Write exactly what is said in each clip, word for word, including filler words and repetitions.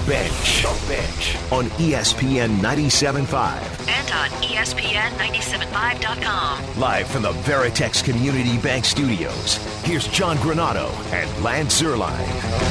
Bench. The Bench on E S P N ninety-seven point five. And on E S P N ninety-seven point five dot com. Live from the Veritex Community Bank Studios, here's John Granado and Lance Zierlein.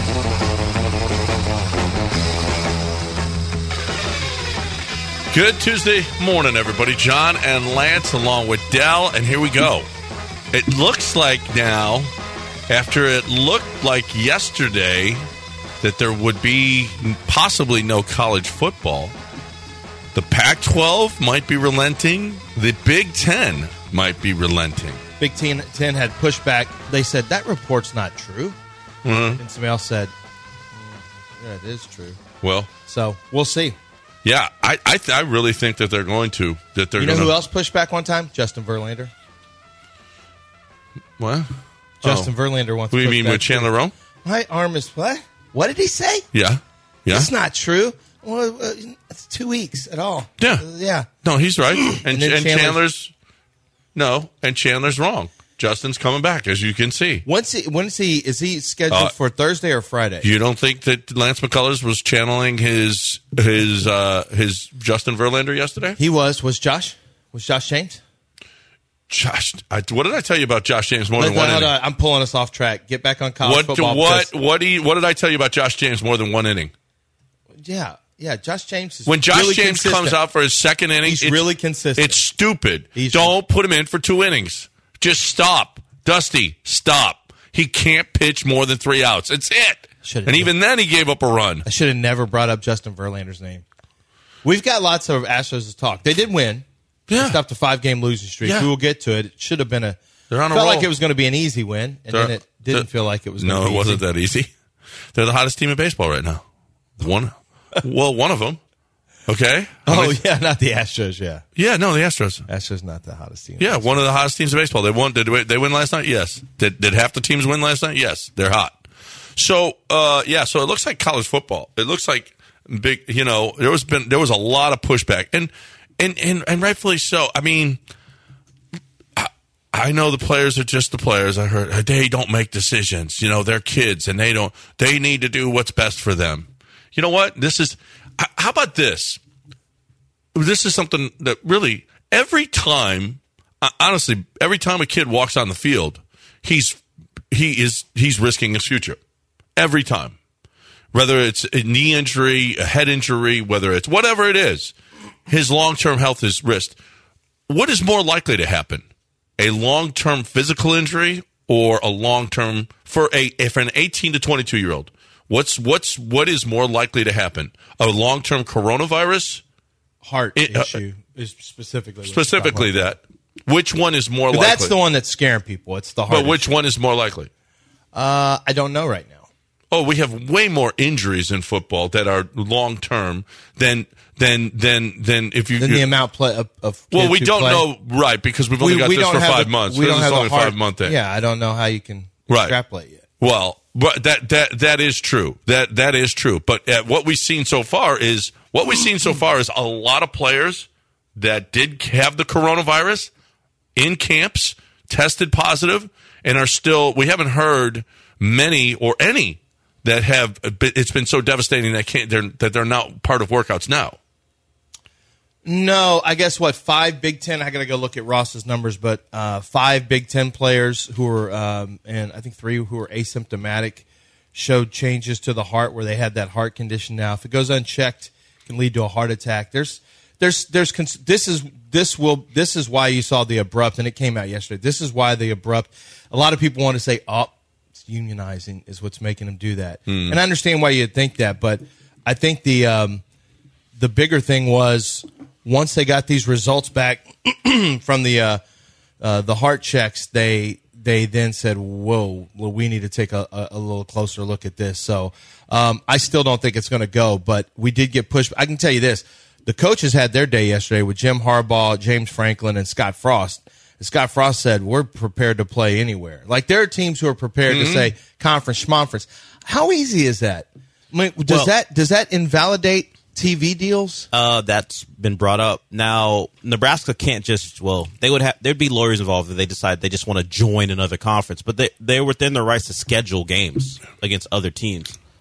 Good Tuesday morning, everybody. John and Lance along with Dell, and here we go. It looks like now, after it looked like yesterday that there would be possibly no college football, the Pac twelve might be relenting. The Big Ten might be relenting. Big Ten had pushback. They said, that report's not true. Mm-hmm. And somebody else said, mm, yeah, it is true. Well. So, we'll see. Yeah, I I, th- I really think that they're going to. That they're You know gonna... who else pushed back one time? Justin Verlander. What? Justin oh. Verlander wants What to do you mean with Chandler Rome? My arm is what? What did he say? Yeah. Yeah. It's not true. Well, uh, it's two weeks at all. Yeah. Uh, yeah. No, he's right. And, and, and Chandler's, Chandler's no, and Chandler's wrong. Justin's coming back, as you can see. When's he? When's he? Is he scheduled uh, for Thursday or Friday? You don't think that Lance McCullers was channeling his his uh, his Justin Verlander yesterday? He was. Was Josh? Was Josh James? Josh, I, what did I tell you about Josh James more Wait, than one no, inning? No, I'm pulling us off track. Get back on college what, football. What what what, do you, what did I tell you about Josh James more than one inning? Yeah, yeah. Josh James is when Josh really James consistent. comes out for his second inning, he's it's, really consistent. It's stupid. He's don't put him in for two innings. Just stop, Dusty. Stop. He can't pitch more than three outs. It's it. Should've and even then, he gave up a run. I should have never brought up Justin Verlander's name. We've got lots of Astros to talk. They did win. Yeah. They stopped a five-game losing streak. Yeah. We will get to it. It should have been a. They're on a felt roll. like it was going to be an easy win, and They're, then it didn't feel like it was. No, going to be it wasn't easy. that easy. They're the hottest team in baseball right now. One, well, one of them. Okay. Oh I mean, yeah, not the Astros. Yeah, yeah. No, the Astros. Astros not the hottest team. Yeah, one of the hottest teams in baseball. They won. Did they win last night? Yes. Did did half the teams win last night? Yes. They're hot. So, uh, yeah. So it looks like college football. It looks like big. You know, there was been there was a lot of pushback, and and and, and rightfully so. I mean, I, I know the players are just the players. I heard they don't make decisions. You know, they're kids, and they don't. They need to do what's best for them. You know what? This is. How about this? This is something that really, every time, honestly, every time a kid walks on the field, he's he is he's risking his future. Every time. Whether it's a knee injury, a head injury, whether it's whatever it is, his long-term health is risked. What is more likely to happen? A long-term physical injury or a long-term, for a if an eighteen to twenty-two-year-old, what's what's what is more likely to happen? A long-term coronavirus? Heart it, uh, issue is specifically specifically that. Which one is more but likely? That's the one that's scaring people. It's the heart. But which issue. one is more likely? Uh, I don't know right now. Oh, we have way more injuries in football that are long term than than than than if you than the amount play of. of well, we who don't play. know, right? Because we've only we, got we this for five the, months. We this don't is have only the heart, five month thing. Yeah, I don't know how you can right. extrapolate yet. Well, but that that that is true. That that is true. But uh, what we've seen so far is what we've seen so far is a lot of players that did have the coronavirus in camps, tested positive, and are still. We haven't heard many or any that have. It's been so devastating that can't. They're that they're not part of workouts now. No, I guess what five Big Ten. I got to go look at Ross's numbers, but uh, five Big Ten players who were, um, and I think three who were asymptomatic, showed changes to the heart where they had that heart condition. Now, if it goes unchecked, it can lead to a heart attack. There's, there's, there's. This is this will this is why you saw the abrupt, and it came out yesterday. This is why the abrupt. A lot of people want to say, "Oh, it's unionizing is what's making them do that," mm. and I understand why you'd think that, but I think the um, the bigger thing was. Once they got these results back from the uh, uh, the heart checks, they they then said, "Whoa, well, we need to take a, a, a little closer look at this." So um, I still don't think it's going to go, but we did get pushed. I can tell you this: the coaches had their day yesterday with Jim Harbaugh, James Franklin, and Scott Frost. And Scott Frost said, "We're prepared to play anywhere." Like there are teams who are prepared mm-hmm. to say conference, schmonference. How easy is that? I mean, does well, that does that invalidate T V deals? Uh, that's been brought up. Now, Nebraska can't just, well, they would have, there'd be lawyers involved if they decide they just want to join another conference, but they, they're within their rights to schedule games against other teams.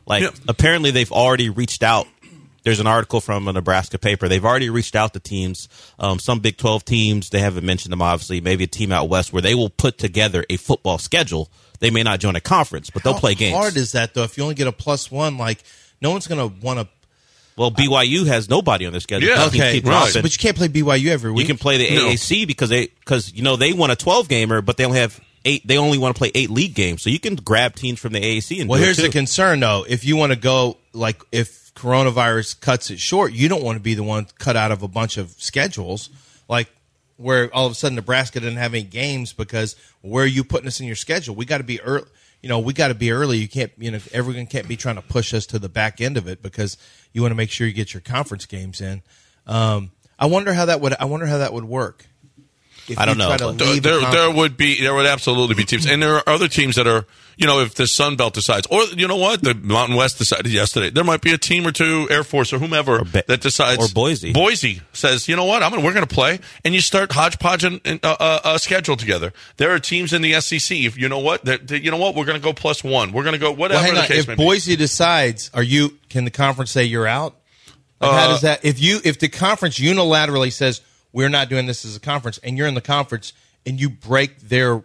Like, Yeah. apparently they've already reached out. There's an article from a Nebraska paper. They've already reached out to teams, um, some Big twelve teams. They haven't mentioned them, obviously. Maybe a team out west where they will put together a football schedule. They may not join a conference, but they'll How play games. How hard is that, though? If you only get a plus one, like, no one's going to want to. Well, B Y U has nobody on their schedule. Yeah. Teams Okay, keep right. dropping. but you can't play B Y U every week. You can play the No. A A C because they because you know they want a twelve gamer, but they only have eight. They only want to play eight league games, so you can grab teams from the A A C and. Well, do it here's too. the concern, though. If you want to go, like, if coronavirus cuts it short, you don't want to be the one cut out of a bunch of schedules, like where all of a sudden Nebraska didn't have any games because where are you putting us in your schedule? We got to be early. You know, we got to be early. You can't, you know, everyone can't be trying to push us to the back end of it because you want to make sure you get your conference games in. Um, I wonder how that would. I wonder how that would work. If I don't you know, try to but- There, leave a there, conference- there would be, there would absolutely be teams, and there are other teams that are, you know, if the Sun Belt decides, or you know what, the Mountain West decided yesterday, there might be a team or two, Air Force or whomever, Or Ba- that decides, or Boise. Boise says, you know what, I'm gonna, we're going to play, and you start hodgepodging a uh, uh, uh, schedule together. There are teams in the S E C, if you know what, that, that, you know what, we're going to go plus one, we're going to go whatever Well, hang the on. case If may be. Boise decides, are you? Can the conference say you're out? Like, how Uh, does that? If you, if the conference unilaterally says we're not doing this as a conference, and you're in the conference and you break their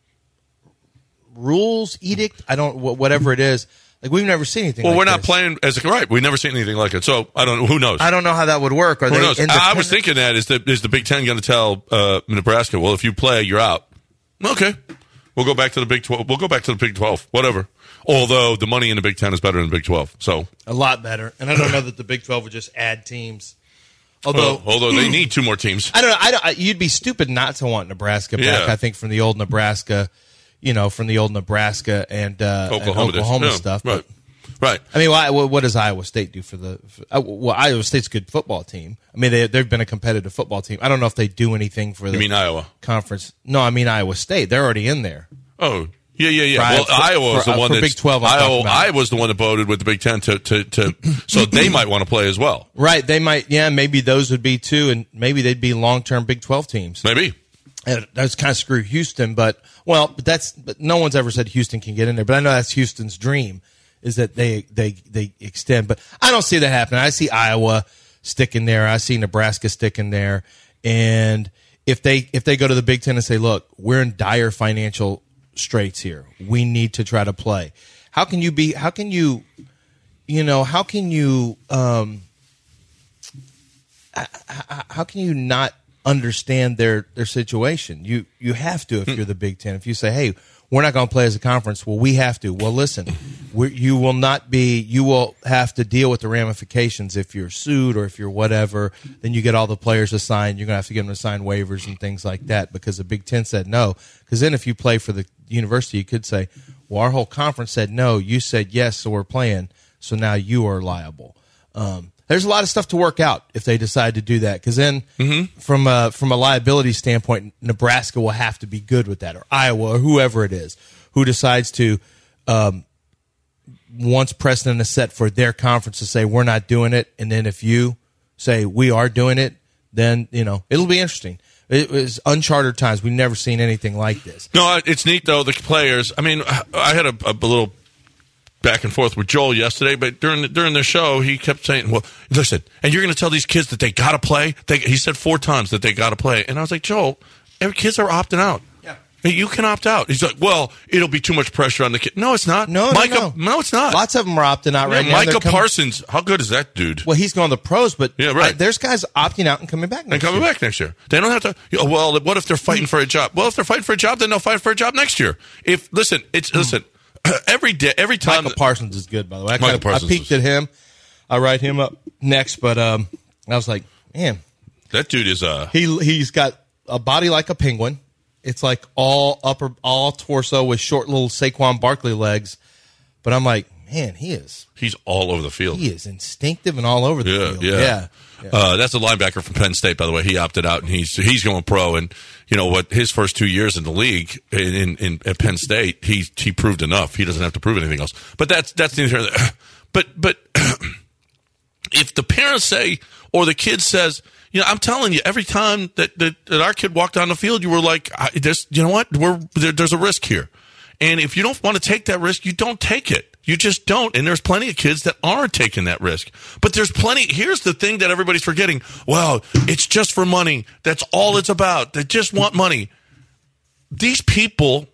rules, edict, I don't, wh- whatever it is, like we've never seen anything. Well, like we're not this. playing as a right. We've never seen anything like it. So I don't know. Who knows? I don't know how that would work. Are Who they knows? I, I independent? was thinking that is the is the Big Ten going to tell uh, Nebraska, well, if you play, you're out. Okay, we'll go back to the Big Twelve. We'll go back to the Big Twelve. Whatever. Although the money in the Big Ten is better than the Big Twelve. So a lot better, and I don't know that the Big Twelve would just add teams. Although, Well, although they need two more teams. I don't know. I don't, I, you'd be stupid not to want Nebraska back. Yeah. I think from the old Nebraska, you know, from the old Nebraska and, uh, and Oklahoma, days. Oklahoma Yeah, stuff. Right. But, Right. I mean, why, what, what does Iowa State do for the? For, uh, well, Iowa State's a good football team. I mean, they they've been a competitive football team. I don't know if they do anything for the You mean Iowa? conference. No, I mean Iowa State. They're already in there. Oh, yeah, yeah, yeah. For- well, for- Iowa was for- the uh, one for that's Big twelve I'm talking Iowa, about. Iowa's the one that voted with the Big Ten to to, to so they might want to play as well. Right? They might. Yeah, maybe those would be too, and maybe they'd be long term Big Twelve teams. Maybe. And that's kind of screw Houston, but well, but that's but no one's ever said Houston can get in there. But I know that's Houston's dream is that they they they extend. But I don't see that happening. I see Iowa sticking there. I see Nebraska sticking there. And if they if they go to the Big Ten and say, look, we're in dire financial straits here. We need to try to play. How can you be? How can you? You know, how can you? Um, how can you not understand their their situation? You you have to if you're the Big Ten. If you say, hey, we're not going to play as a conference, well, we have to. Well, listen, we you will not be. You will have to deal with the ramifications if you're sued or if you're whatever. Then you get all the players assigned. You're going to have to get them to sign waivers and things like that because the Big Ten said no. Because then if you play for the university, you could say, well, our whole conference said no. You said yes, so we're playing. So now you are liable. Um, There's a lot of stuff to work out if they decide to do that. Because then, mm-hmm. from a, from a liability standpoint, Nebraska will have to be good with that, or Iowa, or whoever it is who decides to, um, once precedent is set for their conference to say we're not doing it, and then if you say we are doing it, then you know it'll be interesting. It was uncharted times. We've never seen anything like this. No, it's neat though. The players. I mean, I had a, a little back and forth with Joel yesterday, but during the, during the show, he kept saying, "Well, listen, and you're going to tell these kids that they got to play." They, he said four times that they got to play, and I was like, "Joel, every kids are opting out. Yeah, you can opt out." He's like, "Well, it'll be too much pressure on the kid." No, it's not. No, no, Micah, no. no, it's not. Lots of them are opting out right yeah, now. Micah They're coming- Parsons, how good is that dude? Well, he's going to the pros, but Yeah, right. I- there's guys opting out and coming back next and coming year. back next year. They don't have to. You know, well, what if they're fighting for a job? Well, if they're fighting for a job, then they'll fight for a job next year. If listen, it's listen. Every day, every time. Michael Parsons is good, by the way. I, Michael kind of, Parsons I peeked is- at him. I write him up next, but um, I was like, man, That dude is uh he he's got a body like a penguin. It's like all upper, all torso with short little Saquon Barkley legs. But I'm like, man, he is he's all over the field. he is instinctive and all over the Yeah, field. yeah. yeah. yeah. Uh, that's a linebacker from Penn State, by the way. He opted out, and he's he's going pro. And you know what? His first two years in the league in, in, in at Penn State, he he proved enough. He doesn't have to prove anything else. But that's that's the but but if the parents say or the kid says, you know, I'm telling you, every time that that, that our kid walked on the field, you were like, I, this, you know what? We're there, there's a risk here, and if you don't want to take that risk, you don't take it. You just don't. And there's plenty of kids that aren't taking that risk. But there's plenty. Here's the thing that everybody's forgetting. Well, it's just for money. That's all it's about. They just want money. These people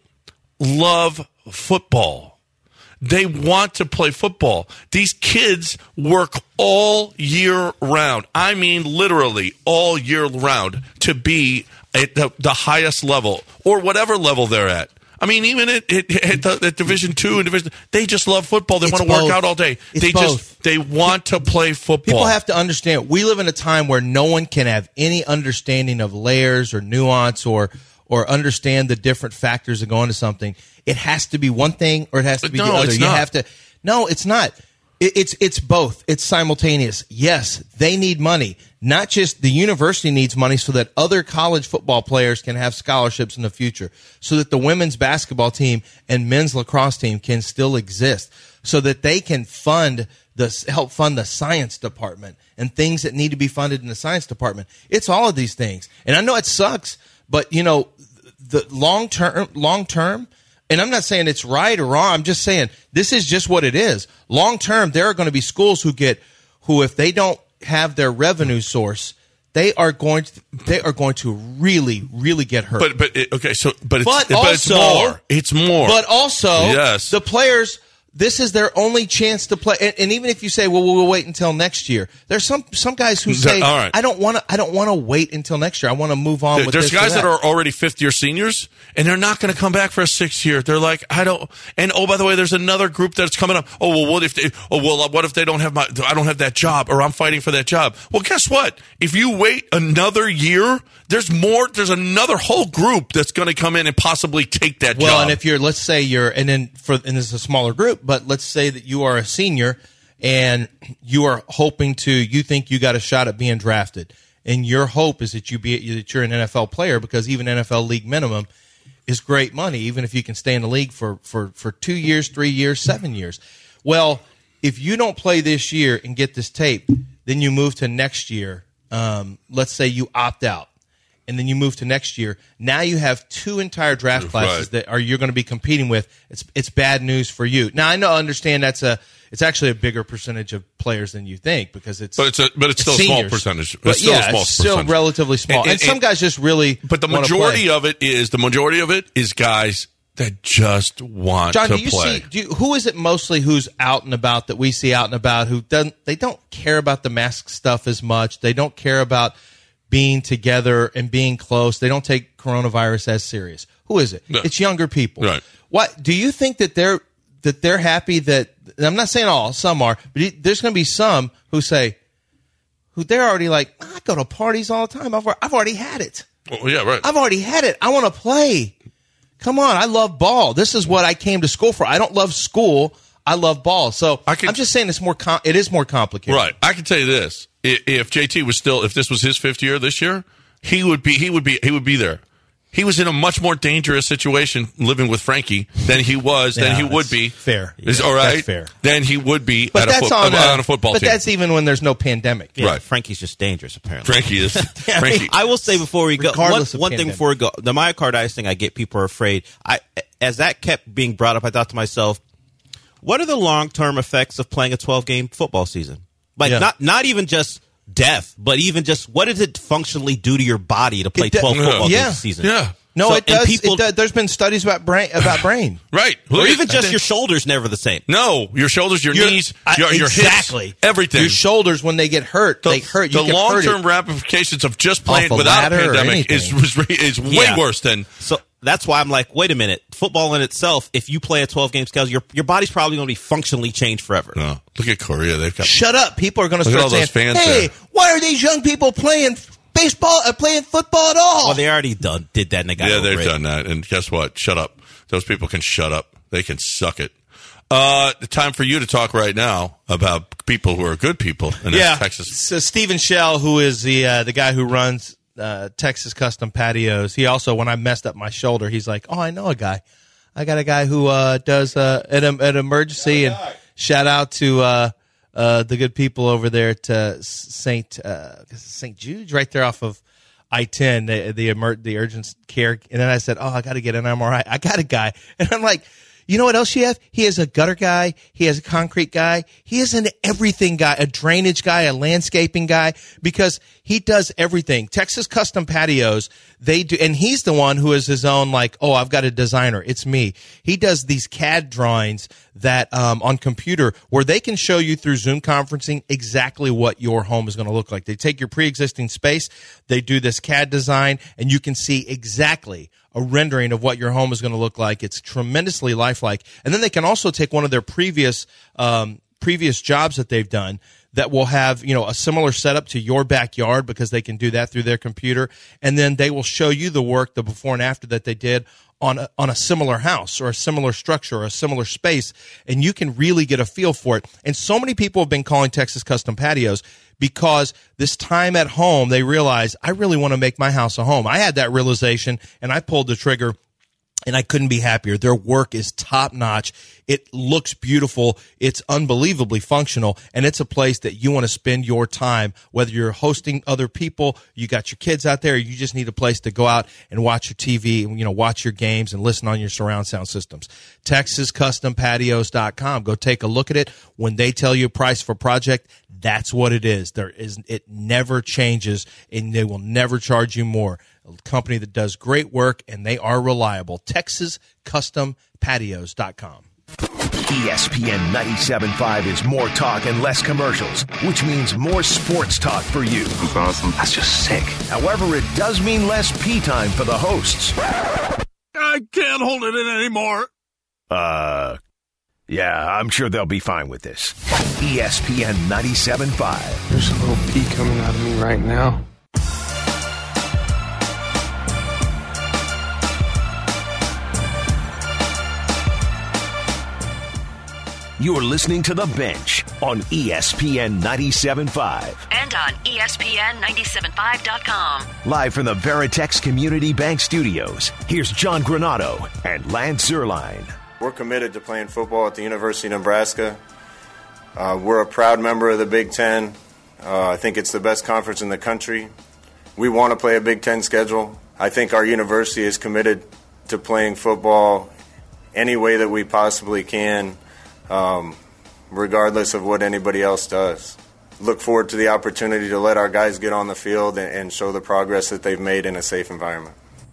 love football. They want to play football. These kids work all year round. I mean, literally all year round to be at the, the highest level or whatever level they're at. I mean, even at, at, at, the, at Division Two and Division, they just love football. They It's want to work both. out all day. It's they both. just they want to play football. People have to understand, we live in a time where no one can have any understanding of layers or nuance or or understand the different factors that go into something. It has to be one thing or it has to be No, the other. it's You not. have to. No, it's not. It, it's it's both. It's simultaneous. Yes, they need money. Not just the university needs money so that other college football players can have scholarships in the future, so that the women's basketball team and men's lacrosse team can still exist, so that they can fund the help fund the science department and things that need to be funded in the science department. It's all of these things. And I know it sucks, but you know, the long term long term and I'm not saying it's right or wrong. I'm just saying this is just what it is. Long term, there are going to be schools who get who, if they don't have their revenue source, they are going to they are going to really really get hurt. But but it, okay, so but it's, But but it's also- more. It's more. But also, Yes. the players, this is their only chance to play. And, and even if you say, "Well, we'll wait until next year," there's some some guys who say, All right. "I don't want to. I don't want to wait until next year. I want to move on." There- with There's this or guys that are already fifth year seniors, and they're not going to come back for a sixth year. They're like, I don't. And oh, by the way, there's another group that's coming up. Oh well, what if they? Oh well, what if they don't have my? I don't have that job, or I'm fighting for that job. Well, guess what? If you wait another year, there's more. There's another whole group that's going to come in and possibly take that Well, job. and if you're, let's say you're, and then for, and this is a smaller group, but let's say that you are a senior and you are hoping to, you think you got a shot at being drafted, and your hope is that you be that you're an N F L player, because even N F L league minimum is great money, even if you can stay in the league for for for two years, three years, seven years. Well, if you don't play this year and get this tape, then you move to next year. Um, let's say you opt out, and then you move to next year. Now you have two entire draft classes Right. that are you're going to be competing with. It's it's bad news for you. Now I know, understand that's a it's actually a bigger percentage of players than you think, because it's But it's a- but it's still a small seniors. percentage. It's But still a yeah, small it's still percentage. relatively small. And- And, and- some and- guys just really but the wanna majority play. of it is the majority of it is guys that just want John, to do you play. see? Do you, who is it mostly who's out and about that we see out and about who doesn't? They don't care about the mask stuff as much. They don't care about being together and being close. They don't take coronavirus as serious. Who is it? No. It's younger people. Right. What do you think that they're that they're happy that? And I'm not saying all. Some are, but it- there's going to be some who say, who they're already like, I go to parties all the time. I've I've already had it. Well, yeah, right. I've already had it. I want to play. Come on, I love ball. This is what I came to school for. I don't love school. I love ball. So I can- I'm just saying it's more. Com- it is more complicated. Right. I can tell you this: I- if J T was still, if this was his fifth year this year, he would be, he would be, he would be there. He was in a much more dangerous situation living with Frankie than he was, than Yeah, he would that's be. fair. Is Yeah, all right. that's fair. Than he would be But at, a that's foot, on, a, on a football But team. that's even when there's no pandemic. Yeah, Right. Frankie's just dangerous, apparently. Frankie is. Frankie. I will say before we go, one, Regardless of one thing pandemic. before we go, the myocarditis thing, I get people are afraid. I, as that kept being brought up, I thought to myself, what are the long-term effects of playing a twelve-game football season? Like, Yeah. not not even just death, but even just what does it functionally do to your body to play It do- twelve football Yeah. games a season? Yeah. No, So- it and does. people- it does. There's been studies about brain about brain. Right. Or Look even at- just your shoulders never the same. No, your shoulders, your Your- knees, I- your, your exactly. hips, everything. Your shoulders, when they get hurt, the, they hurt. You the get hurt. long-term ramifications of just playing a without a ladder or pandemic is, anything. is, is way Yeah. worse than. So that's why I'm like, wait a minute. Football in itself, if you play a twelve-game schedule, your your body's probably going to be functionally changed forever. No, look at Korea. They've got. Shut up! People are going to Look at start all saying, those fans "Hey, there. why are these young people playing baseball? Uh, playing football at all?" Well, they already done did that, and they got Yeah, over they've it. done that. And guess what? Shut up. Those people can shut up. They can suck it. Uh, the time for you to talk right now about people who are good people in yeah, Texas. So Stephen Shell, who is the uh, the guy who runs uh, Texas Custom Patios, he also, when I messed up my shoulder, he's like, "Oh, I know a guy. I got a guy who uh, does uh, an, an emergency." And shout out to uh, uh, the good people over there at Saint uh, Saint Jude's, right there off of I ten, the the, emer- the urgent care. And then I said, "Oh, I got to get an M R I. I got a guy," and I'm like, You know what else he has? He has a gutter guy. He has a concrete guy. He is an everything guy, a drainage guy, a landscaping guy, because he does everything. Texas Custom Patios, they do, and he's the one who is his own, like, oh, I've got a designer. It's me. He does these C A D drawings that um, on computer where they can show you through Zoom conferencing exactly what your home is going to look like. They take your pre-existing space, they do this C A D design, and you can see exactly a rendering of what your home is going to look like. It's tremendously lifelike. And then they can also take one of their previous um, previous jobs that they've done that will have, you know, a similar setup to your backyard, because they can do that through their computer, and then they will show you the work, the before and after that they did on a, on a similar house or a similar structure or a similar space, and you can really get a feel for it. And so many people have been calling Texas Custom Patios because this time at home, they realize, I really want to make my house a home. I had that realization, and I pulled the trigger, and I couldn't be happier. Their work is top-notch. It looks beautiful. It's unbelievably functional, and it's a place that you want to spend your time, whether you're hosting other people, you got your kids out there, or you just need a place to go out and watch your T V, you know, watch your games and listen on your surround sound systems. Texas Custom Patios dot com. Go take a look at it. When they tell you a price for a project, that's what it is. There is, it never changes, and they will never charge you more. A company that does great work, and they are reliable. Texas Custom Patios dot com. E S P N ninety-seven point five is more talk and less commercials, which means more sports talk for you. That's awesome. That's just sick. However, it does mean less pee time for the hosts. I can't hold it in anymore. Uh, yeah, I'm sure they'll be fine with this. E S P N ninety-seven point five. There's a little pee coming out of me right now. You're listening to The Bench on E S P N ninety-seven point five. And on E S P N ninety-seven point five dot com. Live from the Veritex Community Bank Studios, here's John Granato and Lance Zierlein. We're committed to playing football at the University of Nebraska. Uh, we're a proud member of the Big Ten. Uh, I think it's the best conference in the country. We want to play a Big Ten schedule. I think our university is committed to playing football any way that we possibly can, um, regardless of what anybody else does. Look forward to the opportunity to let our guys get on the field and, and show the progress that they've made in a safe environment.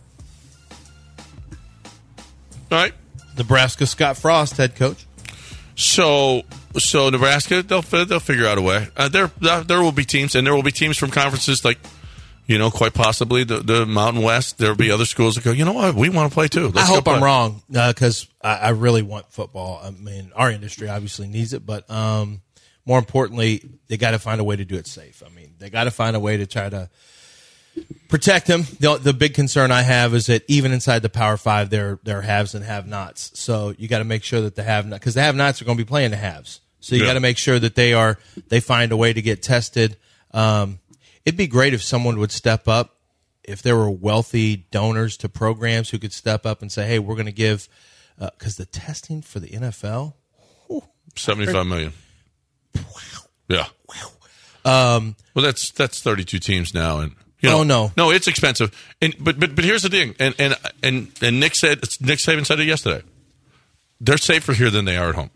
All right. Nebraska Scott Frost, head coach. So, so Nebraska, they'll they'll figure out a way. Uh, there there will be teams, and there will be teams from conferences like, you know, quite possibly the, the Mountain West. There will be other schools that go, you know what, we want to play too. Let's I hope go play. I'm wrong, because uh, I, I really want football. I mean, our industry obviously needs it, but um, more importantly, they got to find a way to do it safe. I mean, they got to find a way to try to protect him. The, the big concern I have is that even inside the Power Five, there there are haves and have-nots. So you got to make sure that the have-not, because the have-nots are going to be playing the haves. So you Yeah. got to make sure that they are they find a way to get tested. Um, it'd be great if someone would step up, if there were wealthy donors to programs who could step up and say, "Hey, we're going to give," because uh, the testing for the N F L, whew, seventy-five million. Wow. Yeah. Wow. Um, well, that's that's thirty-two teams now, and you know, oh no, no, it's expensive. And but but but here's the thing, and and and and Nick said Nick Saban said it yesterday. They're safer here than they are at home,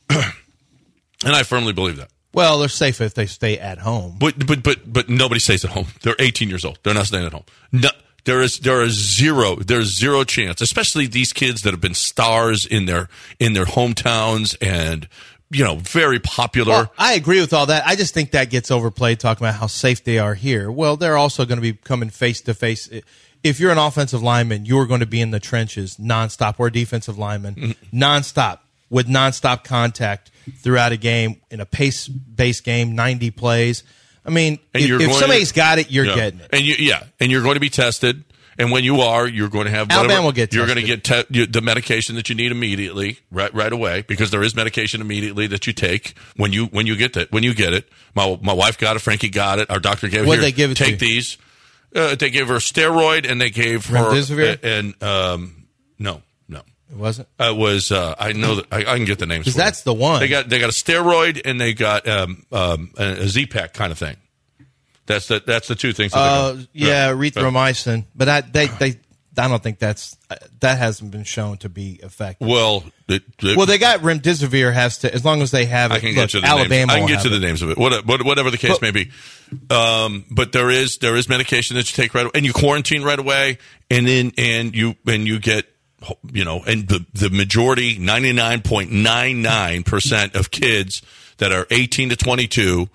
and I firmly believe that. Well, they're safe if they stay at home. But but but but nobody stays at home. They're eighteen years old. They're not staying at home. No, there is there is zero there's zero chance, especially these kids that have been stars in their in their hometowns and, you know, very popular. Well, I agree with all that. I just think that gets overplayed talking about how safe they are here. Well, they're also going to be coming face to face. If you're an offensive lineman, you're going to be in the trenches nonstop, or a defensive lineman mm-hmm. nonstop with nonstop contact throughout a game in a pace-based game, ninety plays. I mean, and if, if somebody's to, got it, you're yeah. getting it. And you, yeah, and you're going to be tested. And when you are, you're going to have whatever, Alabama will get you're tested. going to get te- the medication that you need immediately, right, right away, because there is medication immediately that you take when you when you get that when you get it. My my wife got it, Frankie got it, our doctor gave it. What here, they give it take to? these. Uh, they gave her a steroid, and they gave her Remdesivir? uh, and um, no, no, it wasn't. Uh, it was uh, I know that I, I can get the names. Because for you. that's the one. They got they got a steroid, and they got um, um, a, a Z-Pack kind of thing. That's the that's the two things. That Uh, they got. yeah, erythromycin, but I, they they I don't think that's uh, that hasn't been shown to be effective. Well, it, it, well, they got remdesivir has to as long as they have it. I can look, get you the Alabama. names. I can will get have you the it. names of it. What, what, whatever the case But- may be. Um, but there is there is medication that you take right away, and you quarantine right away, and then and you and you get you know, and the the majority, ninety-nine point nine nine percent of kids that are eighteen to twenty-two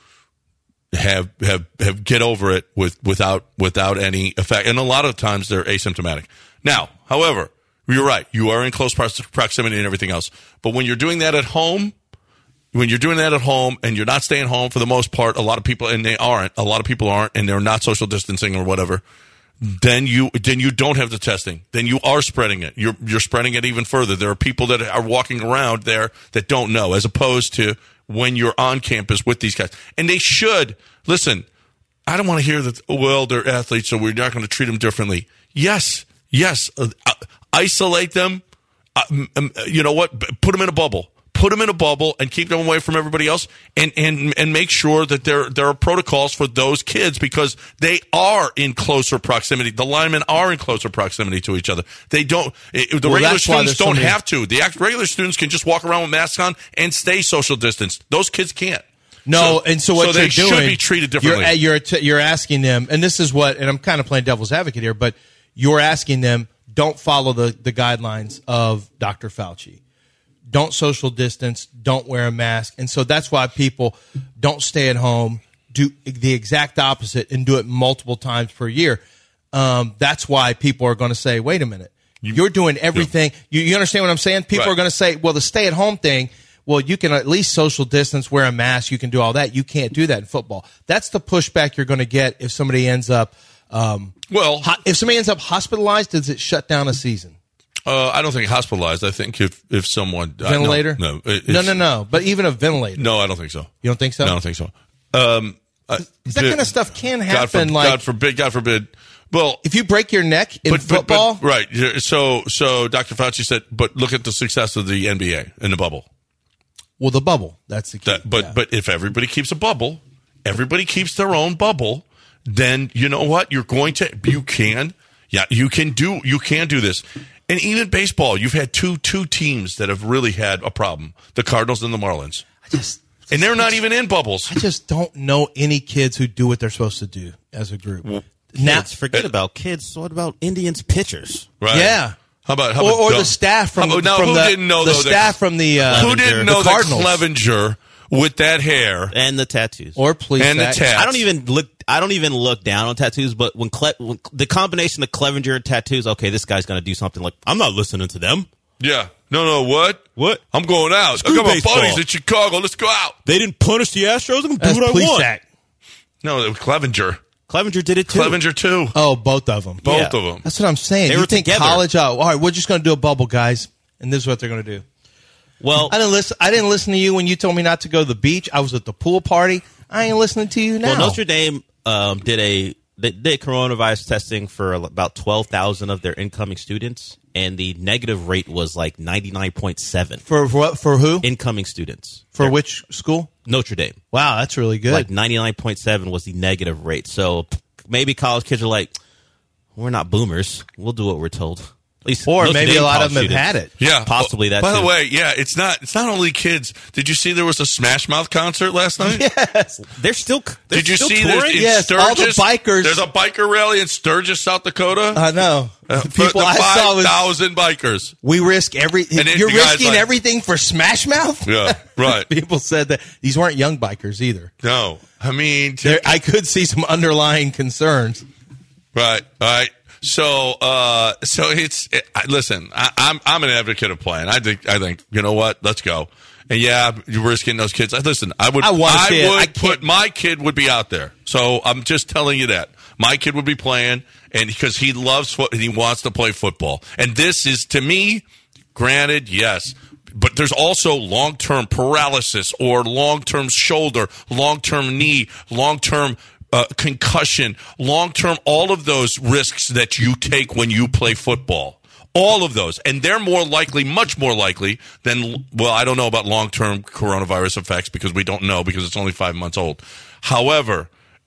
have have have get over it with without without any effect, and a lot of times they're asymptomatic. Now, however, you're right, you are in close proximity and everything else, but when you're doing that at home, when you're doing that at home and you're not staying home for the most part, a lot of people, and they aren't, a lot of people aren't, and they're not social distancing or whatever, then you then you don't have the testing. Then you are spreading it. You're you're spreading it even further. There are people that are walking around there that don't know, as opposed to when you're on campus with these guys. And they should, listen, I don't want to hear that, well, they're athletes, so we're not going to treat them differently. Yes, yes, uh, isolate them. Uh, um, you know what? Put them in a bubble. Put them in a bubble and keep them away from everybody else, and, and, and make sure that there there are protocols for those kids because they are in closer proximity. The linemen are in closer proximity to each other. They don't. It, the Well, regular that's why students there's so don't many- have to. The act, regular students can just walk around with masks on and stay social distanced. Those kids can't. No, and so what so you're they doing, should be treated differently. You're, you're t- you're asking them, and this is what, and I'm kind of playing devil's advocate here, but you're asking them, don't follow the, the guidelines of Doctor Fauci. Don't social distance, don't wear a mask. And so that's why people don't stay at home, do the exact opposite, and do it multiple times per year. Um, that's why people are going to say, wait a minute, you're doing everything. You, you understand what I'm saying? People Right. are going to say, well, the stay-at-home thing, well, you can at least social distance, wear a mask, you can do all that. You can't do that in football. That's the pushback you're going to get if somebody ends up um, Well, ho- if somebody ends up hospitalized, does it shut down a season? uh, I don't think hospitalized. I think if if someone uh, Ventilator? no, no, it- no, it's- no, no. But even a ventilator. no, I don't think so. You don't think so? No, I don't think so. Um, uh, that kind of stuff can God, happen, for, like- God forbid. God forbid. Well, If you break your neck in but, but, football, but, right. yeah, So, so Doctor Fauci said, but look at the success of the N B A in the bubble. well, the bubble. That's the key. That, but, Yeah. but if everybody keeps a bubble, everybody keeps their own bubble, then you know what? You're going to, you can, yeah, you can do, you can do this. And even baseball, you've had two, two teams that have really had a problem. The Cardinals and the Marlins. I just, And they're not even in bubbles. I just don't know any kids who do what they're supposed to do as a group. now, Kids, forget about kids. What about Indians pitchers? Right? yeah. How about, how Or, about or no. the staff from, How about- now, from who the, didn't know the though that- staff from the uh, Who didn't know the that Cardinals Clevenger with that hair And the tattoos. or police and the act- tats? I don't even look. I don't even look down on tattoos. But when, Cle- when the combination of Clevenger and tattoos, okay, this guy's going to do something. Like I'm not listening to them. Yeah. No, no, what? What? I'm going out. Screw I got my baseball. buddies in Chicago. Let's go out. They didn't punish the Astros. I'm going to That's do what I police want. act. No, it was Clevenger. Clevenger did it too. Clevenger, too. Oh, both of them. Both Yeah. of them. That's what I'm saying. They you were think together. college? Oh, all right, we're just going to do a bubble, guys, and this is what they're going to do. Well, I didn't listen. I didn't listen to you when you told me not to go to the beach. I was at the pool party. I ain't listening to you now. well, Notre Dame um, did a they did coronavirus testing for about twelve thousand of their incoming students, and the negative rate was like ninety nine point seven for for, what, for who? incoming students For Their- which school? Notre Dame. Wow, that's really good. Like ninety nine point seven was the negative rate. So maybe college kids are like, we're not boomers. We'll do what we're told. At least Or Notre maybe Dame a lot college of them have students. had it. Yeah, Possibly that By too. the way, yeah, it's not. It's not only kids. Did you see there was a Smash Mouth concert last night? Yes. They're still. They're Did you still see touring? this? in Yes, all the Sturgis? bikers- There's a biker rally in Sturgis, South Dakota. I know. Uh, People for the I saw five was thousand bikers. we risk every. And then You're the guy's risking like- everything for Smash Mouth. Yeah, right. People said that these weren't young bikers either. No, I mean, to- There, I could see some underlying concerns. right, right. So, uh, so it's it, I, listen. I, I'm I'm an advocate of playing. I think I think you know what? Let's go. And yeah, you're risking those kids. Listen, I would. I wanna I see it. would I put can't- my kid would be out there. So I'm just telling you that my kid would be playing, and because he loves foot and he wants to play football. And this is to me, granted, yes. But there's also long-term paralysis or long-term shoulder, long-term knee, long-term uh, concussion, long-term, all of those risks that you take when you play football. All of those. And they're more likely, much more likely than, well, I don't know about long-term coronavirus effects because we don't know because it's only five months old. However,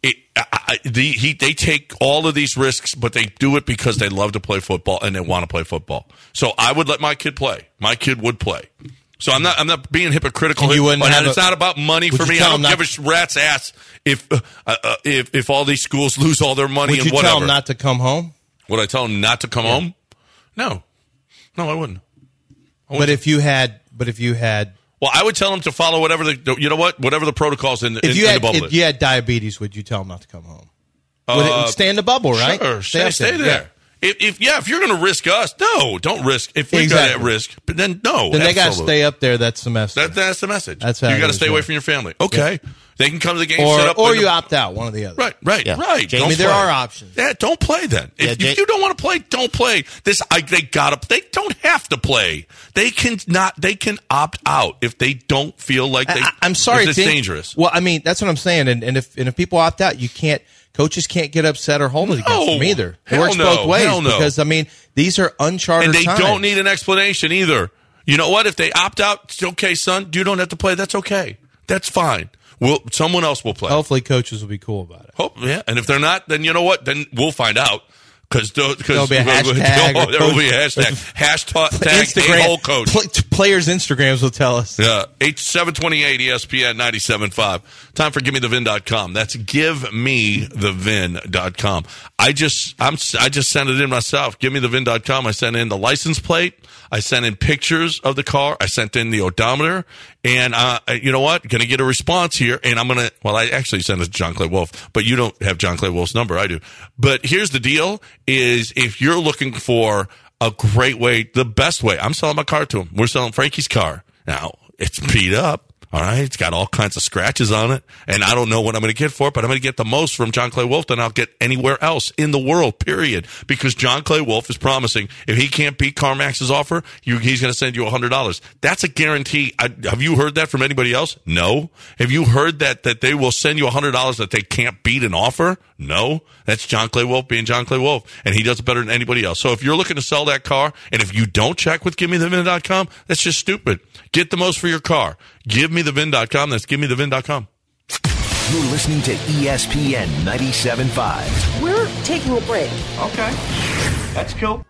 it, I, I, the, he, they take all of these risks, but they do it because they love to play football and they want to play football. So I would let my kid play. My kid would play. So I'm not. I'm not being hypocritical. And you wouldn't and have it's a, not about money for me. I don't give a rat's ass if uh, uh, if if all these schools lose all their money would and you whatever. tell them not to come home? Would I tell them not to come yeah. home? No, no, I wouldn't. I wouldn't. But if you had, but if you had, well, I would tell them to follow whatever the you know what whatever the protocols in, if in, you in had, the bubble. if you had diabetes, would you tell them not to come home? Would Uh, it stay in the bubble, right? Sure, stay, stay there. Yeah. If, if yeah, if you're going to risk us, no, don't risk. If we're Exactly. at risk, but then no, Then they got to absolutely. stay up there that semester. That, that's the message. That's how you it got to is, stay yeah. away from your family. Okay, they can come to the game, or sit up, or in you the- opt out, one or the other. Right, right, Yeah. right. Jamie, Don't I mean, there play. are options. Yeah, don't play then. If, Yeah, if Jay- you don't want to play, don't play. This, I, they gotta. They don't have to play. They can not. They can opt out if they don't feel like they. I, I'm sorry, if it's think- dangerous. Well, I mean, that's what I'm saying. And, and if and if people opt out, you can't. Coaches can't get upset or hold it against No. them either. It Hell works no. both ways Hell no. because I mean these are uncharted And they times. don't need an explanation either. You know what? If they opt out, it's okay, son. You don't have to play. That's okay. That's fine. We'll, someone else will play. Hopefully, coaches will be cool about it. Hope, yeah. And if they're not, then you know what? Then we'll find out. Because There'll be a hashtag oh, or there will be a coach- hashtag. Hashtag Instagram a-hole coach. pl- players' Instagrams will tell us. Yeah, eight seven twenty-eight E S P N ninety-seven point five. Time for give me the vin dot com. That's give me the vin dot com. I just I'm I just sent it in myself. give me the vin dot com. I sent in the license plate. I sent in pictures of the car. I sent in the odometer. And uh, you know what? Going to get a response here. And I'm going to, well, I actually sent it to John Clay Wolf, but you don't have John Clay Wolf's number. I do. But here's the deal is if you're looking for a great way, the best way, I'm selling my car to him. We're selling Frankie's car. Now, it's beat up. All right, it's got all kinds of scratches on it, and I don't know what I'm going to get for it, but I'm going to get the most from John Clay Wolf than I'll get anywhere else in the world, period. Because John Clay Wolf is promising if he can't beat CarMax's offer, you, he's going to send you one hundred dollars. That's a guarantee. I, have you heard that from anybody else? No. Have you heard that, that they will send you one hundred dollars that they can't beat an offer? No. That's John Clay Wolf being John Clay Wolf, and he does it better than anybody else. So if you're looking to sell that car, and if you don't check with give me the vin dot com, that's just stupid. Get the most for your car. give me the vin dot com. That's give me the vin dot com. You're listening to E S P N ninety-seven point five. We're taking a break. Okay. That's cool.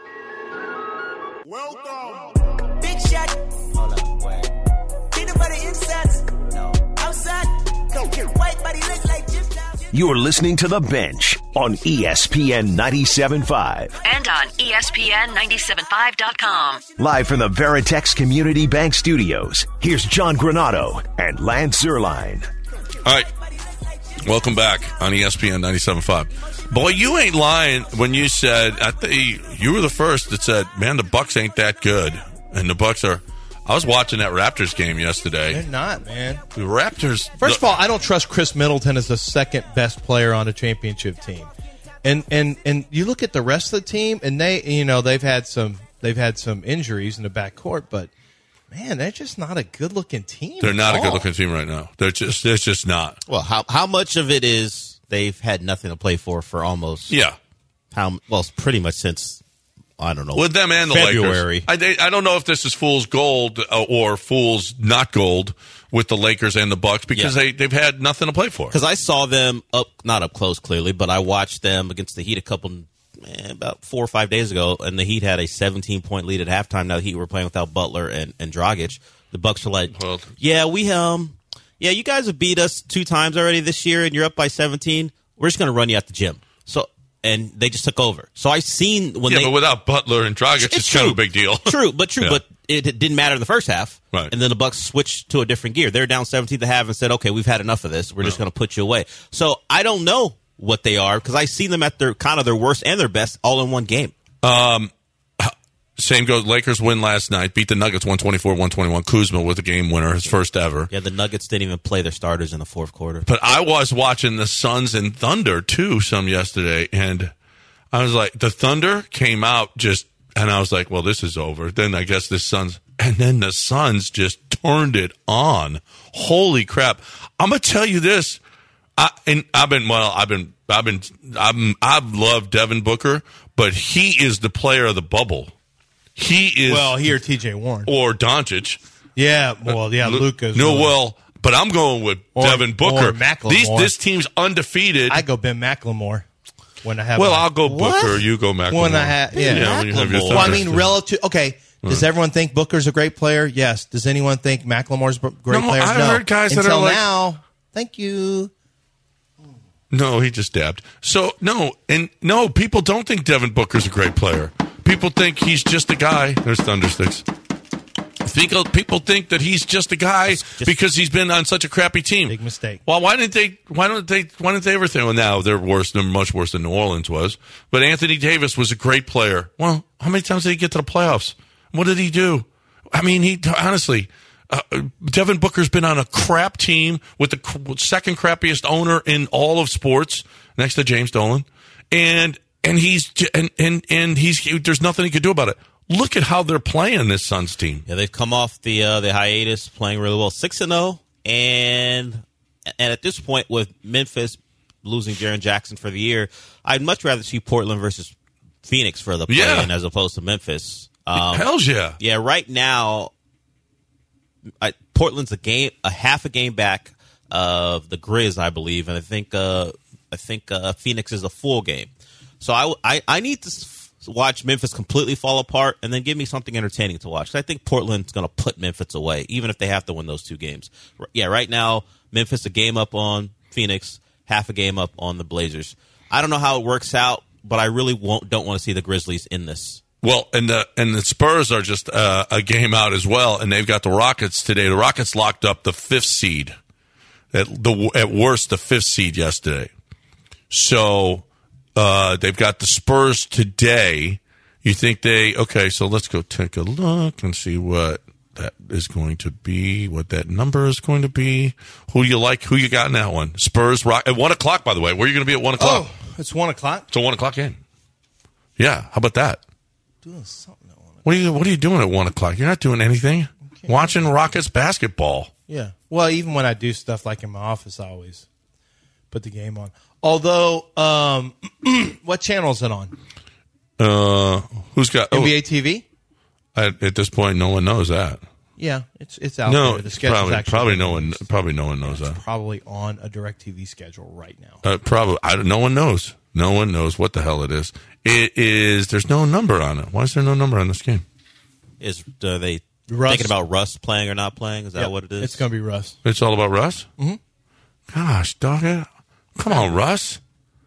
Welcome. Big shot. Hold up, wait. Peanut butter insets. No. Outside. Go. White body look like Jim Town. You're listening to The Bench on E S P N ninety-seven point five. And on E S P N ninety-seven point five dot com. Live from the Veritex Community Bank Studios, here's John Granado and Lance Zerline. All right. Welcome back on E S P N ninety-seven point five. Boy, you ain't lying when you said, I think you were the first that said, man, the Bucks ain't that good. And the Bucks are, I was watching that Raptors game yesterday. They're not, man. The Raptors. First of all, I don't trust Chris Middleton as the second best player on a championship team. And and and you look at the rest of the team, and they, you know, they've had some they've had some injuries in the backcourt, but man, they're just not a good looking team. They're not at a good all. looking team right now. They're just, they're just not. Well, how how much of it is they've had nothing to play for for almost Yeah. how well it's pretty much since I don't know With them and the February. Lakers. I, they, I don't know if this is fool's gold uh, or fool's not gold with the Lakers and the Bucks because Yeah. they, they've had nothing to play for. Because I saw them up, not up close clearly, but I watched them against the Heat a couple, eh, about four or five days ago, and the Heat had a seventeen-point lead at halftime. Now the Heat were playing without Butler and, and Dragic. The Bucks were like, Well, yeah, we um, yeah, you guys have beat us two times already this year, and you're up by seventeen. We're just going to run you out the gym. So, and they just took over. So I've seen when yeah, they but without Butler and Dragic, it's, kind of a big deal. True, but true, Yeah. but it, it didn't matter in the first half. Right. And then the Bucks switched to a different gear. They're down seventeen to half and said, "Okay, we've had enough of this. We're just going to put you away." So I don't know what they are because I've seen them at their kind of their worst and their best all in one game. Um, same goes. Lakers win last night, beat the Nuggets one twenty-four one twenty-one. Kuzma with a game winner, his first ever. Yeah, the Nuggets didn't even play their starters in the fourth quarter. But I was watching the Suns and Thunder too some yesterday, and I was like, the Thunder came out just, and I was like, well, this is over. Then I guess the Suns, and then the Suns just turned it on. Holy crap! I'm gonna tell you this. I and I've been well. I've been I've been I'm, I've loved Devin Booker, but he is the player of the bubble. He is Well, here T J Warren or Doncic. Yeah, well, yeah, Lu- Luka's No, really- well, but I'm going with Or- Devin Booker. or Macklemore. These this team's undefeated. I go Ben McLemore when I have. well, a, I'll go What? Booker. You go McLemore. When I have, yeah. when you have your Macklemore. Well, I Thunder. mean, relative. Okay, does everyone think Booker's a great player? Yes. Does anyone think McLemore's a great No, player? I've no. heard guys that Until are like- now. Thank you. No, he just dabbed. So no, and no, people don't think Devin Booker's a great player. People think he's just a guy. There's Thundersticks. People, people think that he's just a guy because he's been on such a crappy team. Big mistake. Well, why didn't they? Why don't they? Why didn't they ever think? Well, now they're worse. They're much worse than New Orleans was. But Anthony Davis was a great player. Well, how many times did he get to the playoffs? What did he do? I mean, he honestly. Uh, Devin Booker's been on a crap team with the cr- second crappiest owner in all of sports, next to James Dolan, and and he's j- and and and he's there's nothing he could do about it. Look at how they're playing this Suns team. Yeah, they've come off the uh, the hiatus, playing really well, six and zero, and and at this point with Memphis losing Jaren Jackson for the year, I'd much rather see Portland versus Phoenix for the play-in Yeah. as opposed to Memphis. Um, Hell's yeah. Yeah, right now, I, Portland's a game, a half a game back of the Grizz, I believe, and I think uh, I think uh, Phoenix is a full game. So I, I, I need to s- watch Memphis completely fall apart, and then give me something entertaining to watch. I think Portland's going to put Memphis away, even if they have to win those two games. R- Yeah, right now Memphis a game up on Phoenix, half a game up on the Blazers. I don't know how it works out, but I really won't don't want to see the Grizzlies in this. Well, and the and the Spurs are just uh, a game out as well, and they've got the Rockets today. The Rockets locked up the fifth seed, at the at worst the fifth seed yesterday. So uh, they've got the Spurs today. You think they okay? So let's go take a look and see what that is going to be. What that number is going to be. Who you like? Who you got in that one? Spurs Rock at one o'clock. By the way, where are you going to be at one o'clock? Oh, it's one o'clock. It's a one o'clock game. Yeah, how about that? Doing something. I wanna- What are you What are you doing at one o'clock? You're not doing anything. Watching Rockets basketball. Yeah. Well, even when I do stuff like in my office, I always put the game on. Although, um, what channel is it on? Uh, who's got N B oh, A T V? at, at this point? No one knows that. Yeah, it's it's out No, there. The it's schedule's probably actually probably no one probably no one knows that. probably on a DirecTV schedule right now. Uh, probably I don't, no one knows. No one knows what the hell it is. It is. There's no number on it. Why is there no number on this game? Is are they Russ. thinking about Russ playing or not playing? Is that Yep, what it is? It's going to be Russ. It's all about Russ. Mm-hmm. Gosh, dog it! Come on, Russ.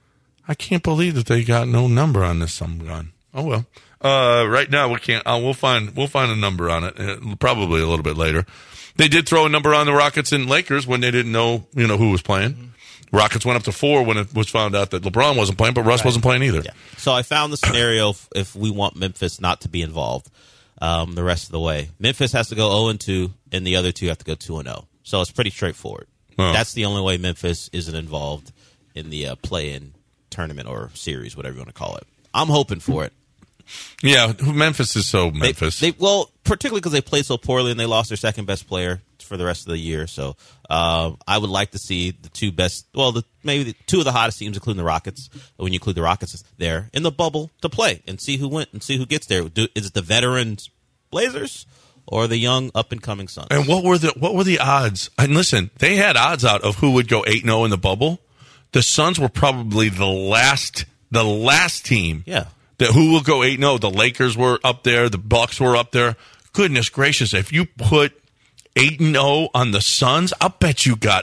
I can't believe that they got no number on this some gun. Oh well. Uh, right now we can't. Uh, we'll find we'll find a number on it. Uh, probably a little bit later. They did throw a number on the Rockets and Lakers when they didn't know you know who was playing. Mm-hmm. Rockets went up to four when it was found out that LeBron wasn't playing, but Russ wasn't playing either. Yeah. So I found the scenario if, if we want Memphis not to be involved um, the rest of the way. Memphis has to go zero and two, and the other two have to go two and zero. So it's pretty straightforward. Oh. That's the only way Memphis isn't involved in the uh, play-in tournament or series, whatever you want to call it. I'm hoping for it. Yeah, Memphis is so They- Memphis. They, well, particularly because they played so poorly and they lost their second best player for the rest of the year. So uh, I would like to see the two best, well, the, maybe the two of the hottest teams, including the Rockets, when you include the Rockets there in the bubble to play and see who went and see who gets there. Do, is it the veterans Blazers or the young up and coming Suns? And what were the what were the odds? And listen, they had odds out of who would go eight and zero in the bubble. The Suns were probably the last the last team. Yeah. That who will go eight and zero? The Lakers were up there. The Bucks were up there. Goodness gracious! If you put eight and zero on the Suns, I'll bet you got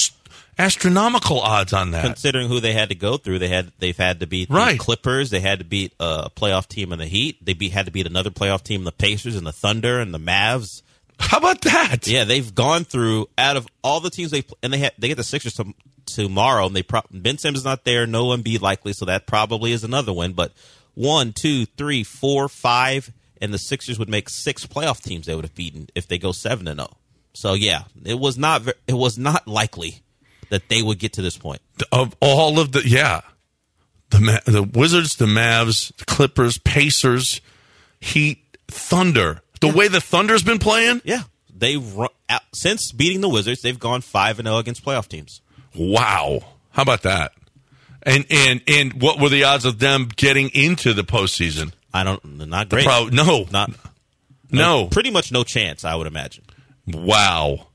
astronomical odds on that. Considering who they had to go through, they had they've had to beat Right. the Clippers, they had to beat a playoff team in the Heat, they beat, had to beat another playoff team, the Pacers and the Thunder and the Mavs. How about that? Yeah, they've gone through out of all the teams they and they had they get the Sixers to, tomorrow, and they pro- Ben Simmons is not there, no Embiid likely, so that probably is another win. But one, two, three, four, five, and the Sixers would make six playoff teams they would have beaten if they go seven and zero. So yeah, it was not ve- it was not likely that they would get to this point. Of all of the yeah, the Ma- the Wizards, the Mavs, the Clippers, Pacers, Heat, Thunder. The way the Thunder's been playing. Yeah, they run, out, since beating the Wizards, they've gone five and zero against playoff teams. Wow. How about that? And and and what were the odds of them getting into the postseason? I don't, not great. Pro- no, Not no. pretty much no chance, I would imagine. Wow.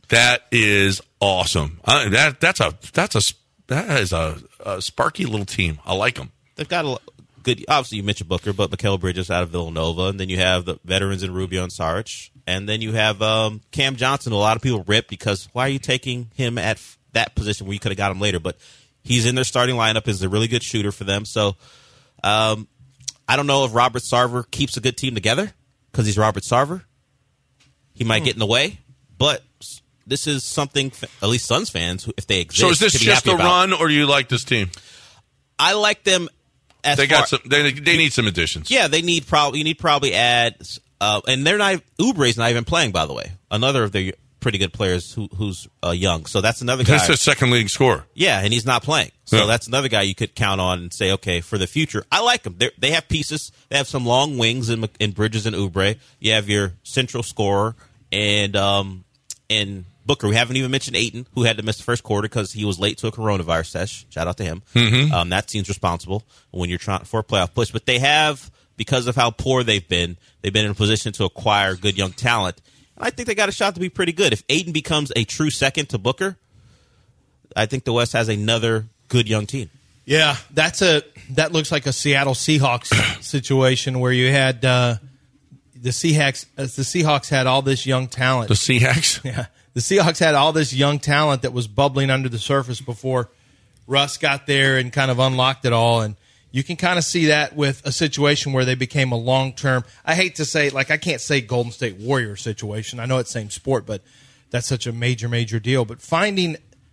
That is awesome. Uh, that that's a that's a that is a, a sparky little team. I like them. They've got a good. Obviously, you mentioned Booker, but Mikal Bridges out of Villanova, and then you have the veterans in Rubio and Saric, and then you have um, Cam Johnson. Who a lot of people rip because why are you taking him at f- that position where you could have got him later? But he's in their starting lineup. Is a really good shooter for them. So um, I don't know if Robert Sarver keeps a good team together because he's Robert Sarver. He might hmm. get in the way, but this is something at least Suns fans, if they exist. So is this just a about. run, or do you like this team? I like them. As they far, got some. They, they need some additions. Yeah, they need probably. You need probably add, uh, and they're not. Oubre's not even playing, by the way. Another of their pretty good players who, who's uh, young. So that's another guy. That's a second league scorer. Yeah, and he's not playing. So yeah. that's another guy you could count on and say, okay, for the future, I like them. They're, they have pieces. They have some long wings in, in Bridges and Oubre. You have your central scorer and um and Booker. We haven't even mentioned Ayton, who had to miss the first quarter because he was late to a coronavirus sesh. Shout out to him. Mm-hmm. Um, that seems responsible when you're trying for a playoff push. But they have, because of how poor they've been, they've been in a position to acquire good young talent. And I think they got a shot to be pretty good. If Ayton becomes a true second to Booker, I think the West has another good young team. Yeah, that's a that looks like a Seattle Seahawks situation where you had uh, the Seahawks. As the Seahawks had all this young talent. The Seahawks, yeah. The Seahawks had all this young talent that was bubbling under the surface before Russ got there and kind of unlocked it all. And you can kind of see that with a situation where they became a long-term, I hate to say, like I can't say Golden State Warrior situation. I know it's same sport, but that's such a major, major deal. But finding,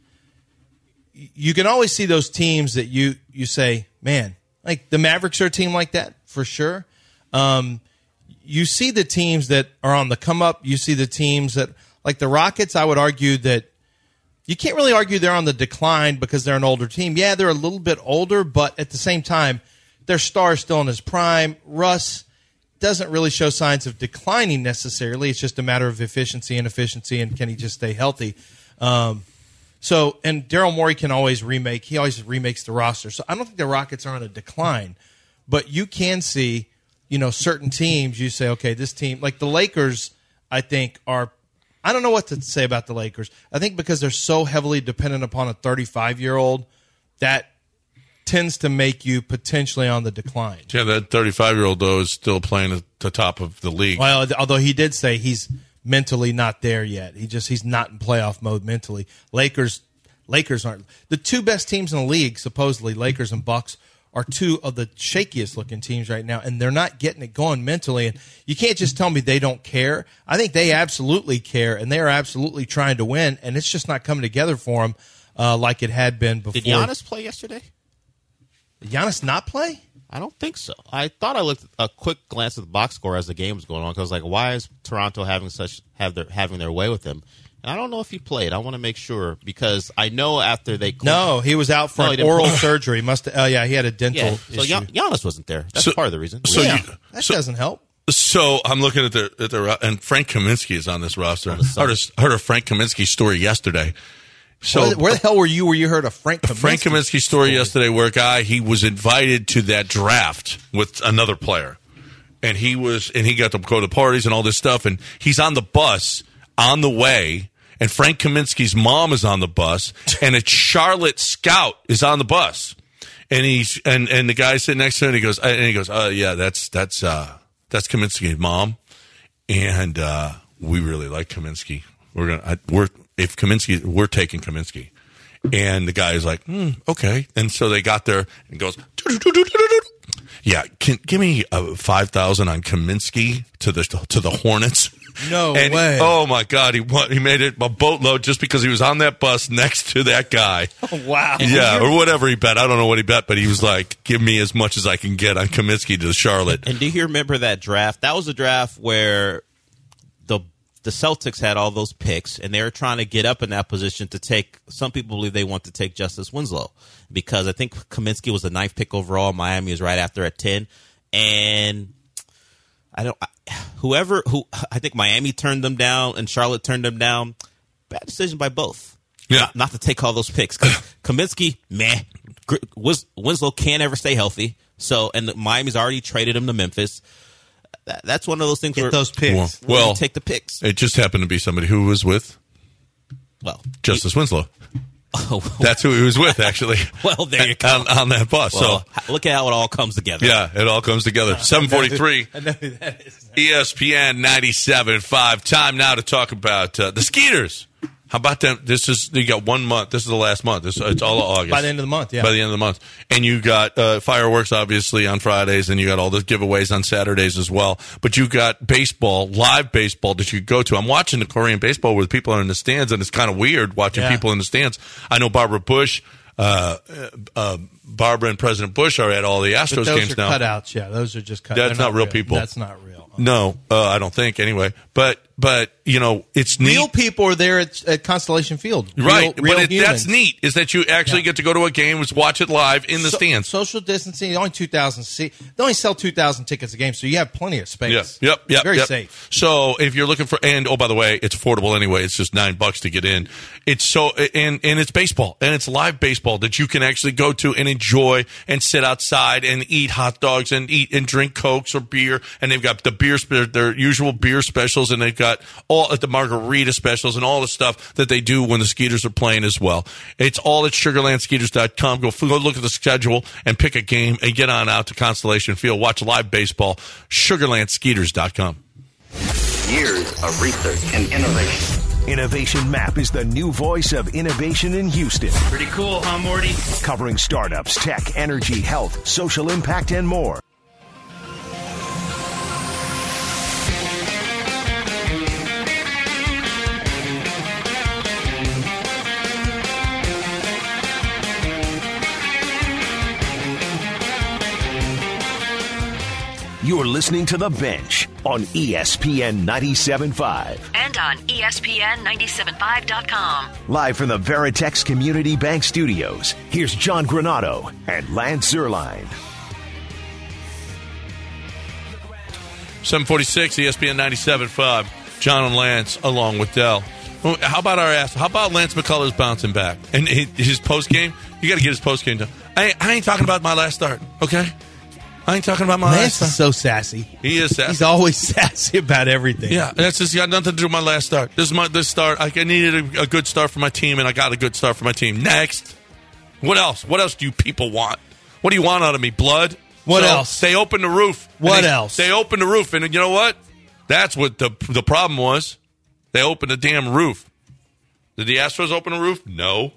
you can always see those teams that you, you say, man, like the Mavericks are a team like that for sure. Um, you see the teams that are on the come up. You see the teams that, like the Rockets, I would argue that you can't really argue they're on the decline because they're an older team. Yeah, they're a little bit older, but at the same time, their star is still in his prime. Russ doesn't really show signs of declining necessarily. It's just a matter of efficiency and efficiency, and can he just stay healthy? Um, so, and Daryl Morey can always remake. He always remakes the roster. So I don't think the Rockets are on a decline, but you can see, you know, certain teams. You say, okay, this team, like the Lakers, I think are. I don't know what to say about the Lakers. I think because they're so heavily dependent upon a thirty-five-year-old, that tends to make you potentially on the decline. Yeah, that thirty-five-year-old, though, is still playing at the top of the league. Well, although he did say he's mentally not there yet. He just he's not in playoff mode mentally. Lakers Lakers aren't. The two best teams in the league, supposedly, Lakers and Bucks, are two of the shakiest looking teams right now, and they're not getting it going mentally. And you can't just tell me they don't care. I think they absolutely care, and they are absolutely trying to win, and it's just not coming together for them uh, like it had been before. Did Giannis play yesterday? Did Giannis not play? I don't think so. I thought I looked at a quick glance at the box score as the game was going on because I was like, why is Toronto having such have their having their way with him? I don't know if he played. I want to make sure because I know after they no, he was out for no, an oral surgery. Must oh yeah, he had a dental yeah. So issue. Giannis wasn't there. That's so, part of the reason. So yeah, you, that so, doesn't help. So I'm looking at the at the and Frank Kaminsky is on this roster. I heard a, heard a Frank Kaminsky story yesterday. So where, where the hell were you? Where you heard a Frank Kaminsky Frank Kaminsky story, story yesterday, where a guy he was invited to that draft with another player, and he was and he got to go to parties and all this stuff, and he's on the bus on the way. And Frank Kaminsky's mom is on the bus, and a Charlotte scout is on the bus, and he's and, and the guy sitting next to him, and he goes, and he goes, uh, yeah, that's that's uh, that's Kaminsky's mom, and uh, we really like Kaminsky. We're gonna I, we're if Kaminsky we're taking Kaminsky, and the guy is like, hmm, okay, and so they got there and goes, yeah, can give me uh, five thousand on Kaminsky to the to the Hornets. No and way! He, oh my God, he won, he made it a boatload just because he was on that bus next to that guy. Oh, wow! Yeah, or whatever he bet. I don't know what he bet, but he was like, "Give me as much as I can get on Kaminsky to Charlotte." And do you remember that draft? That was a draft where the the Celtics had all those picks, and they were trying to get up in that position to take. Some people believe they want to take Justice Winslow because I think Kaminsky was the ninth pick overall. Miami was right after at ten, and I don't. I, whoever who I think Miami turned them down and Charlotte turned them down. Bad decision by both. Yeah, not, not to take all those picks because Kaminsky, meh. Winslow can't ever stay healthy. So and Miami's already traded him to Memphis. That, that's one of those things. Get where those picks. Well, well take the picks. It just happened to be somebody who was with Well, Justice he, Winslow. Oh, That's who he was with, actually. Well, there you go. On, on that bus. Well, so look at how it all comes together. yeah, it all comes together. seven forty-three. I know who that is. E S P N ninety-seven point five. Time now to talk about uh, the Skeeters. How about them? This is you got one month. This is the last month. This, it's all of August. By the end of the month, yeah. By the end of the month, and you got uh, fireworks obviously on Fridays, and you got all the giveaways on Saturdays as well. But you got baseball, live baseball that you go to. I'm watching the Korean baseball where people are in the stands, and it's kind of weird watching Yeah. people in the stands. I know Barbara Bush. Uh, uh, Barbara and President Bush are at all the Astros But those games are now. cutouts, yeah. Those are just cutouts. That's not real people. That's not real. No, uh, I don't think anyway. But but you know, it's neat. Real people are there at, at Constellation Field. Real, Right, real but it, humans. that's neat. Is that you actually Yeah. get to go to a game, watch it live in the So- stands. Social distancing, only two thousand seats. They only sell two thousand tickets a game, so you have plenty of space. Yep, yep, yep. Very yep. safe. So if you're looking for, and oh by the way, it's affordable anyway. It's just nine bucks to get in. It's so and and it's baseball and it's live baseball that you can actually go to and enjoy and sit outside and eat hot dogs and eat and drink Cokes or beer. And they've got the beer, their, their usual beer specials, and they've got all at the margarita specials and all the stuff that they do when the Skeeters are playing as well. It's all at sugarland skeeters dot com. Go go look at the schedule and pick a game and get on out to Constellation Field. Watch live baseball. sugarland skeeters dot com. Years of research and innovation. Innovation Map is the new voice of innovation in Houston. Pretty cool, huh, Morty? Covering startups, tech, energy, health, social impact, and more. You're listening to The Bench on E S P N ninety-seven point five. And on E S P N ninety-seven point five dot com. Live from the Veritex Community Bank Studios, here's John Granado and Lance Zerline. seven forty-six, E S P N ninety-seven point five. John and Lance along with Dell. How about our ass? How about Lance McCullers bouncing back? And his post game, you got to get his post game done. I, I ain't talking about my last start, okay? I ain't talking about my Lance last is start. so sassy. He is sassy. He's always sassy about everything. Yeah, that's just got nothing to do with my last start. This is my this start. I needed a, a good start for my team, and I got a good start for my team. Next, what else? What else do you people want? What do you want out of me? Blood? What So, else? They opened the roof. What they, else? They opened the roof, and you know what? That's what the the problem was. They opened the damn roof. Did the Astros open a roof? No.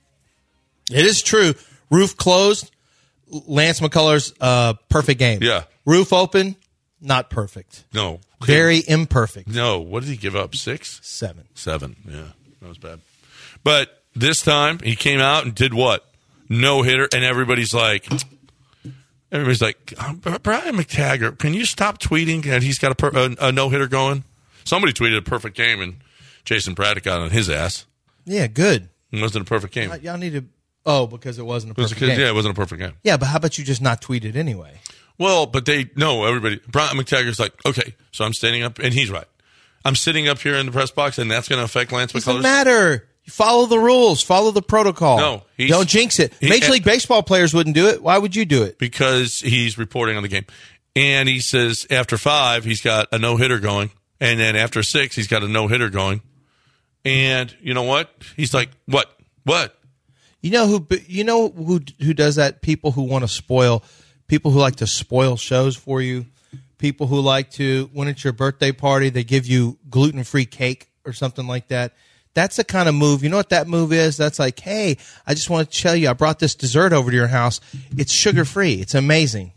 It is true. Roof closed. Lance McCullers, uh, perfect game. Yeah. Roof open, not perfect. No. Very imperfect. No. What did he give up? Six? Seven. Seven. Yeah, that was bad. But this time he came out and did what? No hitter, and everybody's like, everybody's like, Brian McTaggart, can you stop tweeting that he's got a, per- a, a no hitter going? Somebody tweeted a perfect game, and Jason Braddock got on his ass. Yeah, good. It wasn't a perfect game. Uh, Y'all need to. Oh, because it wasn't a It was perfect because- game. yeah, it wasn't a perfect game. Yeah, but how about you just not tweet it anyway? Well, but they no everybody. Brian McTaggart's like, okay, so I'm standing up, and he's right. I'm sitting up here in the press box, and that's going to affect Lance Doesn't McCullers. matter. You follow the rules. Follow the protocol. No, he's- don't jinx it. he- Major League Baseball players wouldn't do it. Why would you do it? Because he's reporting on the game, and he says after five he's got a no hitter going, and then after six he's got a no hitter going, and you know what? He's like, what, what? You know who? You know who? Who does that? People who want to spoil. People who like to spoil shows for you. People who like to, when it's your birthday party, they give you gluten-free cake or something like that. That's the kind of move. You know what that move is? That's like, hey, I just want to tell you, I brought this dessert over to your house. It's sugar-free. It's amazing.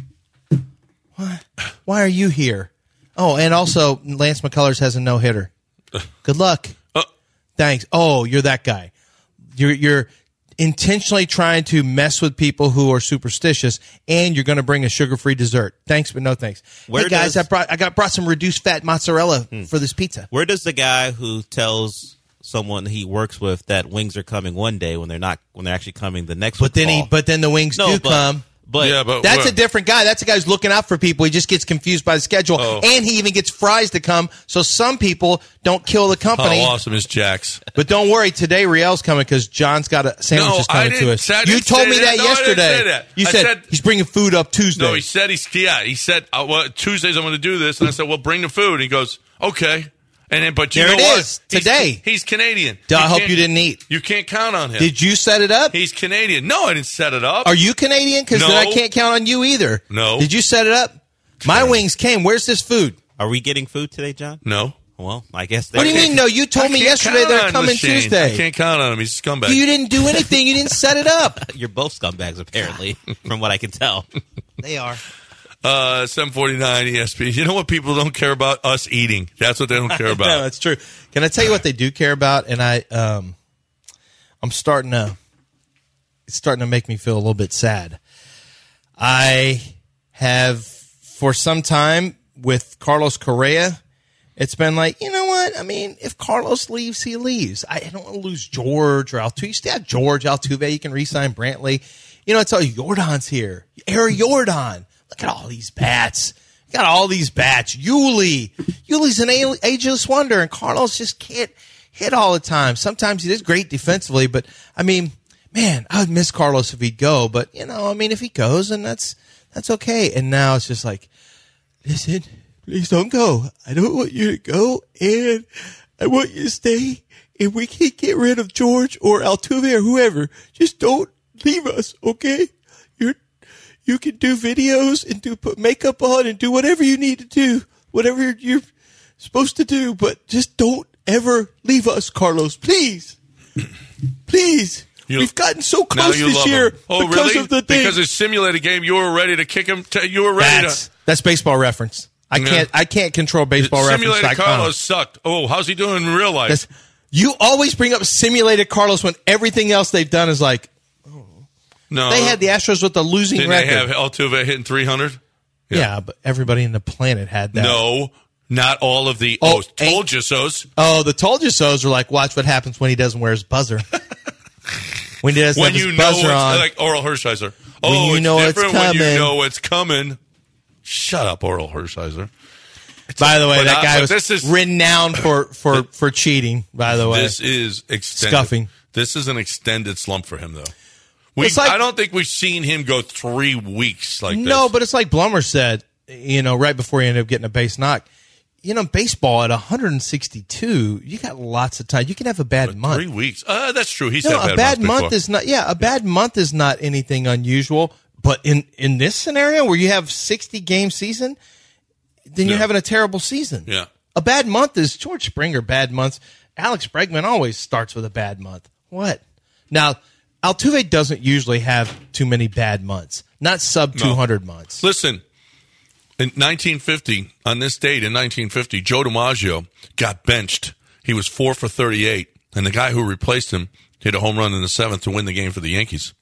Why? Why are you here? Oh, and also, Lance McCullers has a no-hitter. Good luck. Uh, Thanks. Oh, you're that guy. You're you're intentionally trying to mess with people who are superstitious, and you're going to bring a sugar-free dessert. Thanks, but no thanks. Where hey guys, does- I brought I got brought some reduced fat mozzarella for this pizza. Where does the guy who tells someone he works with that wings are coming one day when they're not, when they're actually coming the next? But then he, fall? but then the wings No, do but- come. But yeah, but That's what- a different guy. That's a guy who's looking out for people. He just gets confused by the schedule, Oh. and he even gets fries to come. So some people don't kill the company. How awesome is Jax? But don't worry, today Riel's coming because John's got a sandwich No, is coming I to didn't us. say- I You didn't told say me that. that, No, I didn't yesterday. say that. You I said, said- he's bringing food up Tuesday. No, he said he's yeah. He said uh, well, Tuesdays I'm going to do this, and I said, well, bring the food. And he goes, okay. And then, but you There know it what? is, today. He's, he's Canadian. Duh, I You hope can't- you didn't eat. You can't count on him. Did you set it up? He's Canadian. No, I didn't set it up. Are you Canadian? Because No. then I can't count on you either. No. Did you set it up? My wings came. Where's this food? Are we getting food today, John? No. Well, I guess. What do you they- mean? No, you told I me can't yesterday count they're on coming Shane. Tuesday. I can't count on him. He's a scumbag. You didn't do anything. You didn't set it up. You're both scumbags, apparently, from what I can tell. They are. Uh, seven forty-nine E S P. You know what people don't care about? Us eating. That's what they don't care about. No, that's true. Can I tell you what they do care about? And I, um, I'm starting to, it's starting to make me feel a little bit sad. I have, for some time with Carlos Correa, it's been like, you know what? I mean, if Carlos leaves, he leaves. I don't want to lose George or Altuve. You still have George, Altuve. You can re-sign Brantley. You know, it's all Jordan's here. Harry Jordan. Look at all these bats. Got all these bats. Yuli. Yuli's an a- ageless wonder, and Carlos just can't hit all the time. Sometimes he is great defensively, but, I mean, man, I would miss Carlos if he'd go. But, you know, I mean, if he goes, then that's that's okay. And now it's just like, listen, please don't go. I don't want you to go, and I want you to stay. And we can't get rid of George or Altuve or whoever. Just don't leave us, okay? You're You can do videos and do put makeup on and do whatever you need to do, whatever you're supposed to do, but just don't ever leave us, Carlos. Please. Please. You- We've gotten so Now close you this love year him. Oh, because really? of the thing. Because it's simulated game. You were ready to kick him. To, you were ready That's, to. that's baseball reference. I Yeah. can't I can't control baseball reference. Simulated Carlos sucked. Oh, how's he doing in real life? That's, you always bring up simulated Carlos when everything else they've done is like, no, they had the Astros with the losing Didn't record. they have Altuve hitting three hundred? yeah. but everybody in the planet had that. No, not all of the. Oh, Oh, told you so's. Oh, the told you so's are like, watch what happens when he doesn't wear his buzzer. When he doesn't When have you his know buzzer it's on. like Oral Hershiser. When Oh, you it's know it's different when you coming. know it's coming. Shut up, Oral Hershiser. By the way, But that I- guy but was this is- renowned for, for, for cheating, by the way. This is extended. Scuffing. This is an extended slump for him, though. We, It's like- I don't think we've seen him go three weeks like this. No, but it's like Blummer said, you know, right before he ended up getting a base knock. You know, baseball at one sixty-two, you got lots of time. You can have a bad month. Three weeks. Uh, that's true. He's No, had a bad, bad months month before. is not. Yeah, a bad month is not anything unusual. But in in this scenario where you have sixty game season, then you're Yeah. having a terrible season. Yeah. A bad month is George Springer. Bad months. Alex Bregman always starts with a bad month. What? Now, Altuve doesn't usually have too many bad months. Not sub two hundred months. Listen, in nineteen fifty, on this date in nineteen fifty, Joe DiMaggio got benched. He was four for thirty-eight, and the guy who replaced him hit a home run in the seventh to win the game for the Yankees.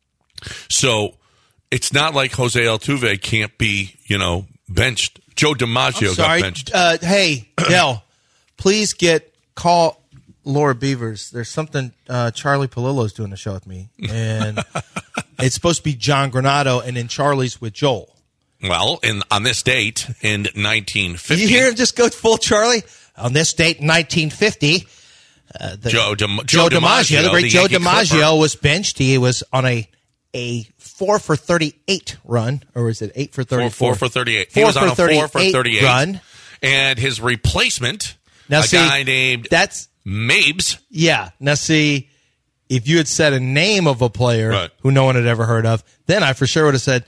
So it's not like Jose Altuve can't be, you know, benched. Joe DiMaggio got Sorry. benched. Uh, hey, Dell, please get call Laura Beavers. There's something uh, Charlie Palillo's doing a show with me, and it's supposed to be John Granado, and then Charlie's with Joel. Well, in on this date in nineteen fifty, You hear him just go full Charlie? On this date in nineteen fifty, uh, the, Joe, Di- Joe Joe DiMaggio, the great the Joe Yankee DiMaggio Clipper. was benched. He was on a a four for thirty-eight run, or is it eight for thirty-four? Four, four for thirty-eight. He Four was on for a four for thirty-eight thirty-eight run. And his replacement, Now, a see, guy named that's Mabes. yeah. Now, see, if you had said a name of a player Right. who no one had ever heard of, then I for sure would have said,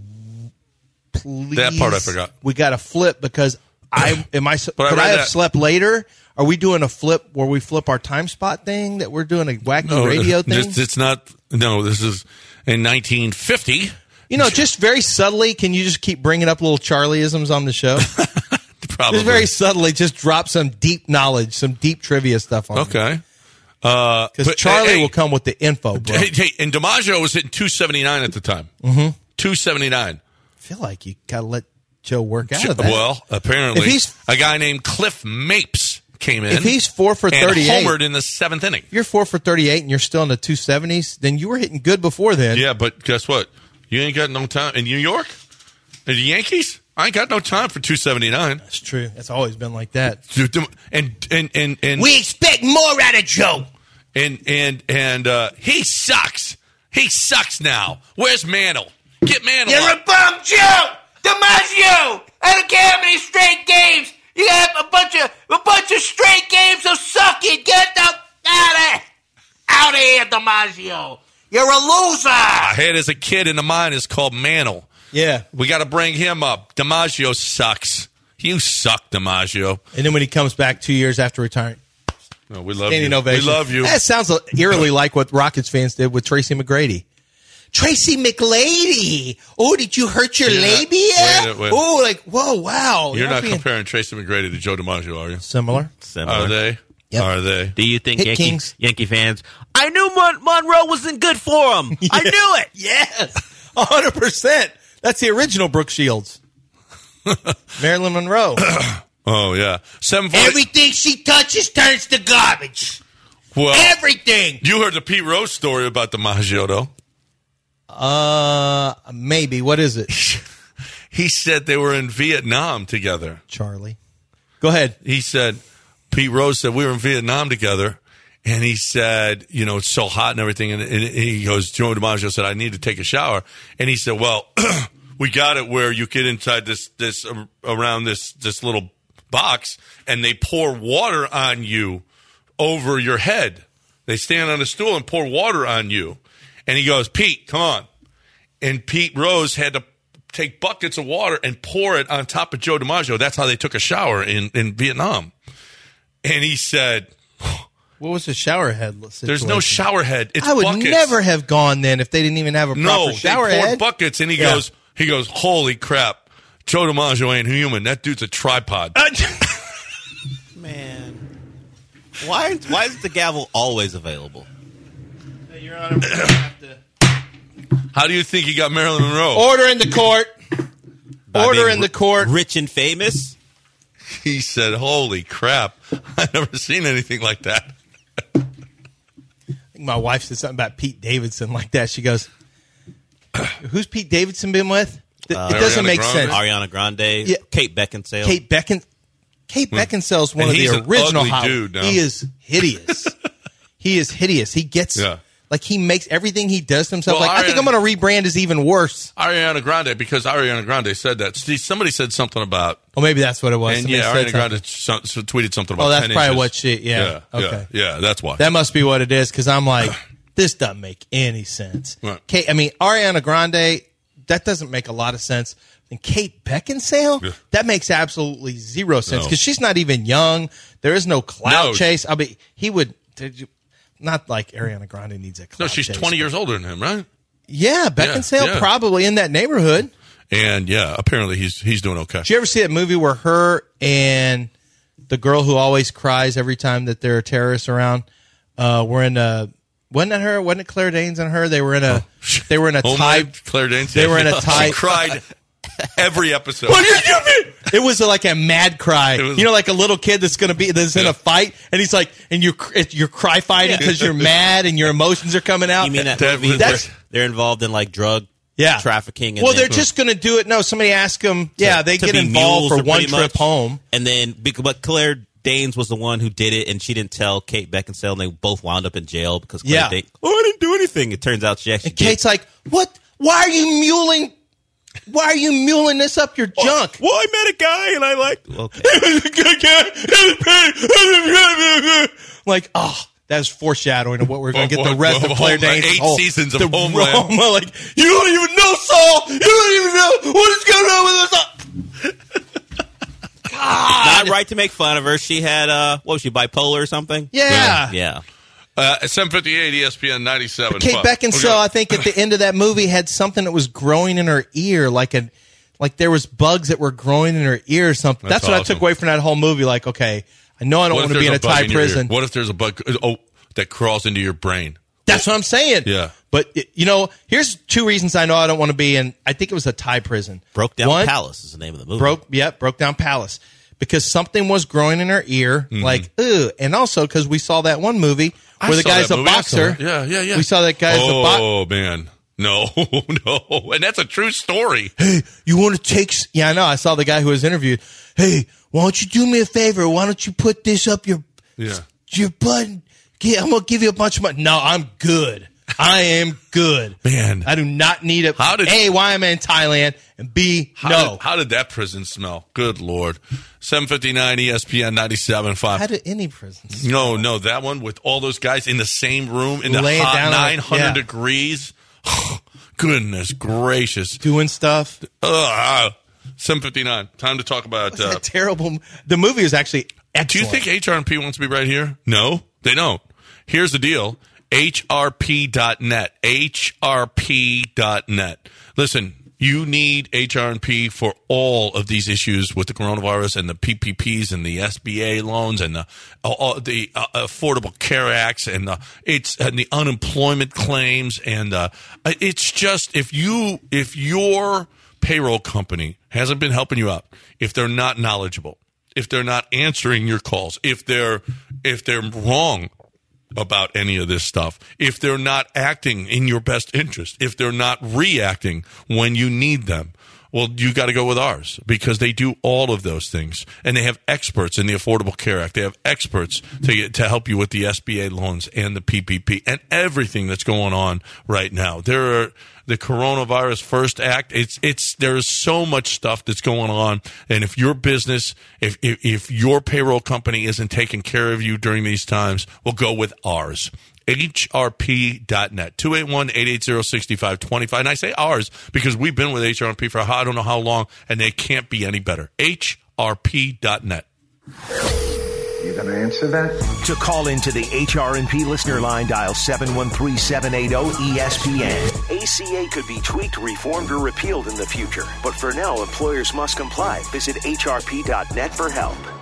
"Please, That part I forgot. We got to flip because I am I. But I could I, read have that- slept later? Are we doing a flip where we flip our time spot thing? That we're doing a wacky radio thing? It's, it's not. No, this is in nineteen fifty. You know, just very subtly. Can you just keep bringing up little Charlieisms on the show? Probably. Just very subtly, just drop some deep knowledge, some deep trivia stuff on it. Okay. Uh, Because but, Charlie hey, will come with the info, bro. Hey, hey, and DiMaggio was hitting two seventy-nine at the time. Mm-hmm. two seventy-nine. I feel like you got to let Joe work out Ch- of that. Well, apparently, If he's- a guy named Cliff Mapes came in. If he's four for and thirty-eight, homered in the seventh inning. if you're four for thirty-eight and you're still in the two seventies, then you were hitting good before then. Yeah, but guess what? You ain't got no time in New York. In the Yankees, I ain't got no time for two seventy-nine. That's true. That's always been like that. And and and and We expect more out of Joe. and and and uh, he sucks. He sucks now. Where's Mantle? Get Mantle. You're up. a bum, Joe! DiMaggio! I don't care how many straight games! You got a bunch of a bunch of You're a loser. I had as a kid in the mine is called Mantle. Yeah. We got to bring him up. DiMaggio sucks. You suck, DiMaggio. And then when he comes back two years after retiring, no, we love standing you. ovation. We love you. That sounds eerily like what Rockets fans did with Tracy McGrady. Tracy McLady. Oh, did you hurt your You're not- labia? wait, wait. Oh, like, whoa, wow. You're not being comparing Tracy McGrady to Joe DiMaggio, are you? similar. Similar. Are they? Yep. Are they? Do you think Hit Yankee, Kings. Yankee fans? I knew Mon- Monroe wasn't good for him. I knew it. Yes, one hundred percent. That's the original Brooke Shields. Marilyn Monroe. Oh, yeah. seven forty Everything she touches turns to garbage. Well, Everything. you heard the Pete Rose story about DiMaggio, though. Uh, maybe. What is it? He said they were in Vietnam together. Charlie. Go ahead. He said, Pete Rose said, we were in Vietnam together. And he said, you know, it's so hot and everything. And, and he goes, Joe DiMaggio said, I need to take a shower. And he said, well, we got it where you get inside this, this, uh, around this, this little box and they pour water on you over your head. They stand on a stool and pour water on you. And he goes, Pete, come on. And Pete Rose had to take buckets of water and pour it on top of Joe DiMaggio. That's how they took a shower in, in Vietnam. And he said, what was the shower head situation? there's no shower head. It's I would buckets. never have gone then if they didn't even have a proper No, shower they poured head. buckets. And he Yeah. goes, he goes, holy crap. Joe DiMaggio ain't human. That dude's a tripod. Man, why? Why is the gavel always available? Your Honor, we're gonna have to How do you think he got Marilyn Monroe? order in the court. By Order being in the court. Rich and famous. He said, holy crap. I've never seen anything like that. I think my wife said something about Pete Davidson like that. She goes, "Who's Pete Davidson been with?" Th- Uh, it doesn't Ariana make Grande? sense. Ariana Grande. Yeah. Kate Beckinsale. Kate Beckin, Kate Beckinsale's one And of he's the an original ugly Hollywood- dude now. He is hideous. He is hideous. He gets Yeah. like he makes everything he does to himself. Well, like I think Ariana- I'm going to rebrand as even worse. Ariana Grande, because Ariana Grande said that. See, somebody said something about, Oh, maybe that's what it was. and Somebody yeah, said Ariana something. Grande so, so tweeted something about Oh, that's ten probably inches. what she. Yeah. Yeah, Okay. yeah, yeah, that's why. That must be what it is because I'm like, this doesn't make any sense. Right. Kate, I mean, Ariana Grande, that doesn't make a lot of sense. And Kate Beckinsale, Yeah. that makes absolutely zero sense No. because she's not even young. There is no clout No. chase. I mean, he would. Did you, not like Ariana Grande needs a clout No, she's chase. twenty years older than him, right? Yeah, Beckinsale yeah. probably in that neighborhood. And yeah, apparently he's he's doing okay. Did you ever see that movie where her and the girl who always cries every time that there are terrorists around uh, were in a wasn't it her? Wasn't it Claire Danes and her? They were in a they were in a tie. Homeland, Claire Danes. They were in a She tie. cried every episode. What did you mean? It was like a mad cry. It was- You know, like a little kid that's going to be that's in Yeah. a fight, and he's like, and you're you're cry fighting because you're mad and your emotions are coming out. You mean that, That- movie that's- where they're involved in like drug Yeah. trafficking? And Well, then- they're just going to do it. No, somebody asked them. Yeah, they to get be involved mules for or one pretty trip much. home. And then, bec- but Claire Danes was the one who did it, and she didn't tell Kate Beckinsale, and they both wound up in jail because Claire Yeah. Danes, oh, I didn't do anything. It turns out she actually And did. Kate's like, "What? Why are you muling? Why are you muling this up your junk?" Well, I met a guy, and I liked. Okay. Like, oh, that's foreshadowing of what we're going to get the Of- rest of of Claire Homeland. Danes' Eight whole- seasons of the Homeland. Roma, like, you don't even know Saul. You don't even know what is going on with us. Not right to make fun of her. She had, uh, what was she, bipolar or something? Yeah. Yeah. Uh, at seven fifty-eight E S P N ninety-seven. Kate Beckinsale, I think at the end of that movie had something that was growing in her ear, like a, like there was bugs that were growing in her ear or something. That's, That's what I awesome. took away from that whole movie. Like, okay, I know I don't What if want to be in there's a bug Thai in your ear? prison. What if there's a bug oh, that crawls into your brain? That's what I'm saying. Yeah. But, it- you know, here's two reasons I know I don't want to be in, I think it was a Thai prison. Broke Down One, Palace is the name of the movie. Broke, yeah, Broke Down Palace. Because something was growing in her ear, Mm-hmm. like, ugh. And also because we saw that one movie I where the saw guy's that a movie. I saw boxer. it. Yeah, yeah, yeah. We saw that guy's a boxer. Oh, man. No, no. And that's a true story. Hey, you want to take? s- Yeah, I know. I saw the guy who was interviewed. Hey, why don't you do me a favor? Why don't you put this up your Yeah. your butt? and get- I'm gonna give you a bunch of money. No, I'm good. I am good. Man. I do not need a, How did- A, why am I in Thailand? And B, How no. Did, how did that prison smell? Good Lord. seven fifty-nine E S P N ninety-seven point five. How did any prison smell? No, no, that one with all those guys in the same room in the Laying hot down nine hundred yeah. degrees. Goodness gracious. Doing stuff. Ugh. seven fifty-nine. Time to talk about... It's Uh, a terrible. The movie is actually excellent. do you think H R and P wants to be right here? No, they don't. Here's the deal. H R P dot net. H R P dot net. Listen, you need H R and P for all of these issues with the coronavirus and the P P Ps and the S B A loans and the uh, the uh, Affordable Care Acts and the it's and the unemployment claims and uh, it's just if you if your payroll company hasn't been helping you out, if they're not knowledgeable, if they're not answering your calls, if they're if they're wrong about any of this stuff, if they're not acting in your best interest, if they're not reacting when you need them, well, you got to go with ours because they do all of those things. And they have experts in the Affordable Care Act. They have experts to get, to help you with the S B A loans and the P P P and everything that's going on right now. There are the Coronavirus First Act. It's it's there is so much stuff that's going on. And if your business, if if, if your payroll company isn't taking care of you during these times, well, go with ours. H R P dot net, two eight one, eight eight zero, six five two five. And I say ours because we've been with H R and P for I don't know how long, and they can't be any better. H R P dot net. You going to answer that? To call into the H R and P listener line, dial seven one three, seven eight zero, E S P N. A C A could be tweaked, reformed, or repealed in the future. But for now, employers must comply. Visit H R P dot net for help.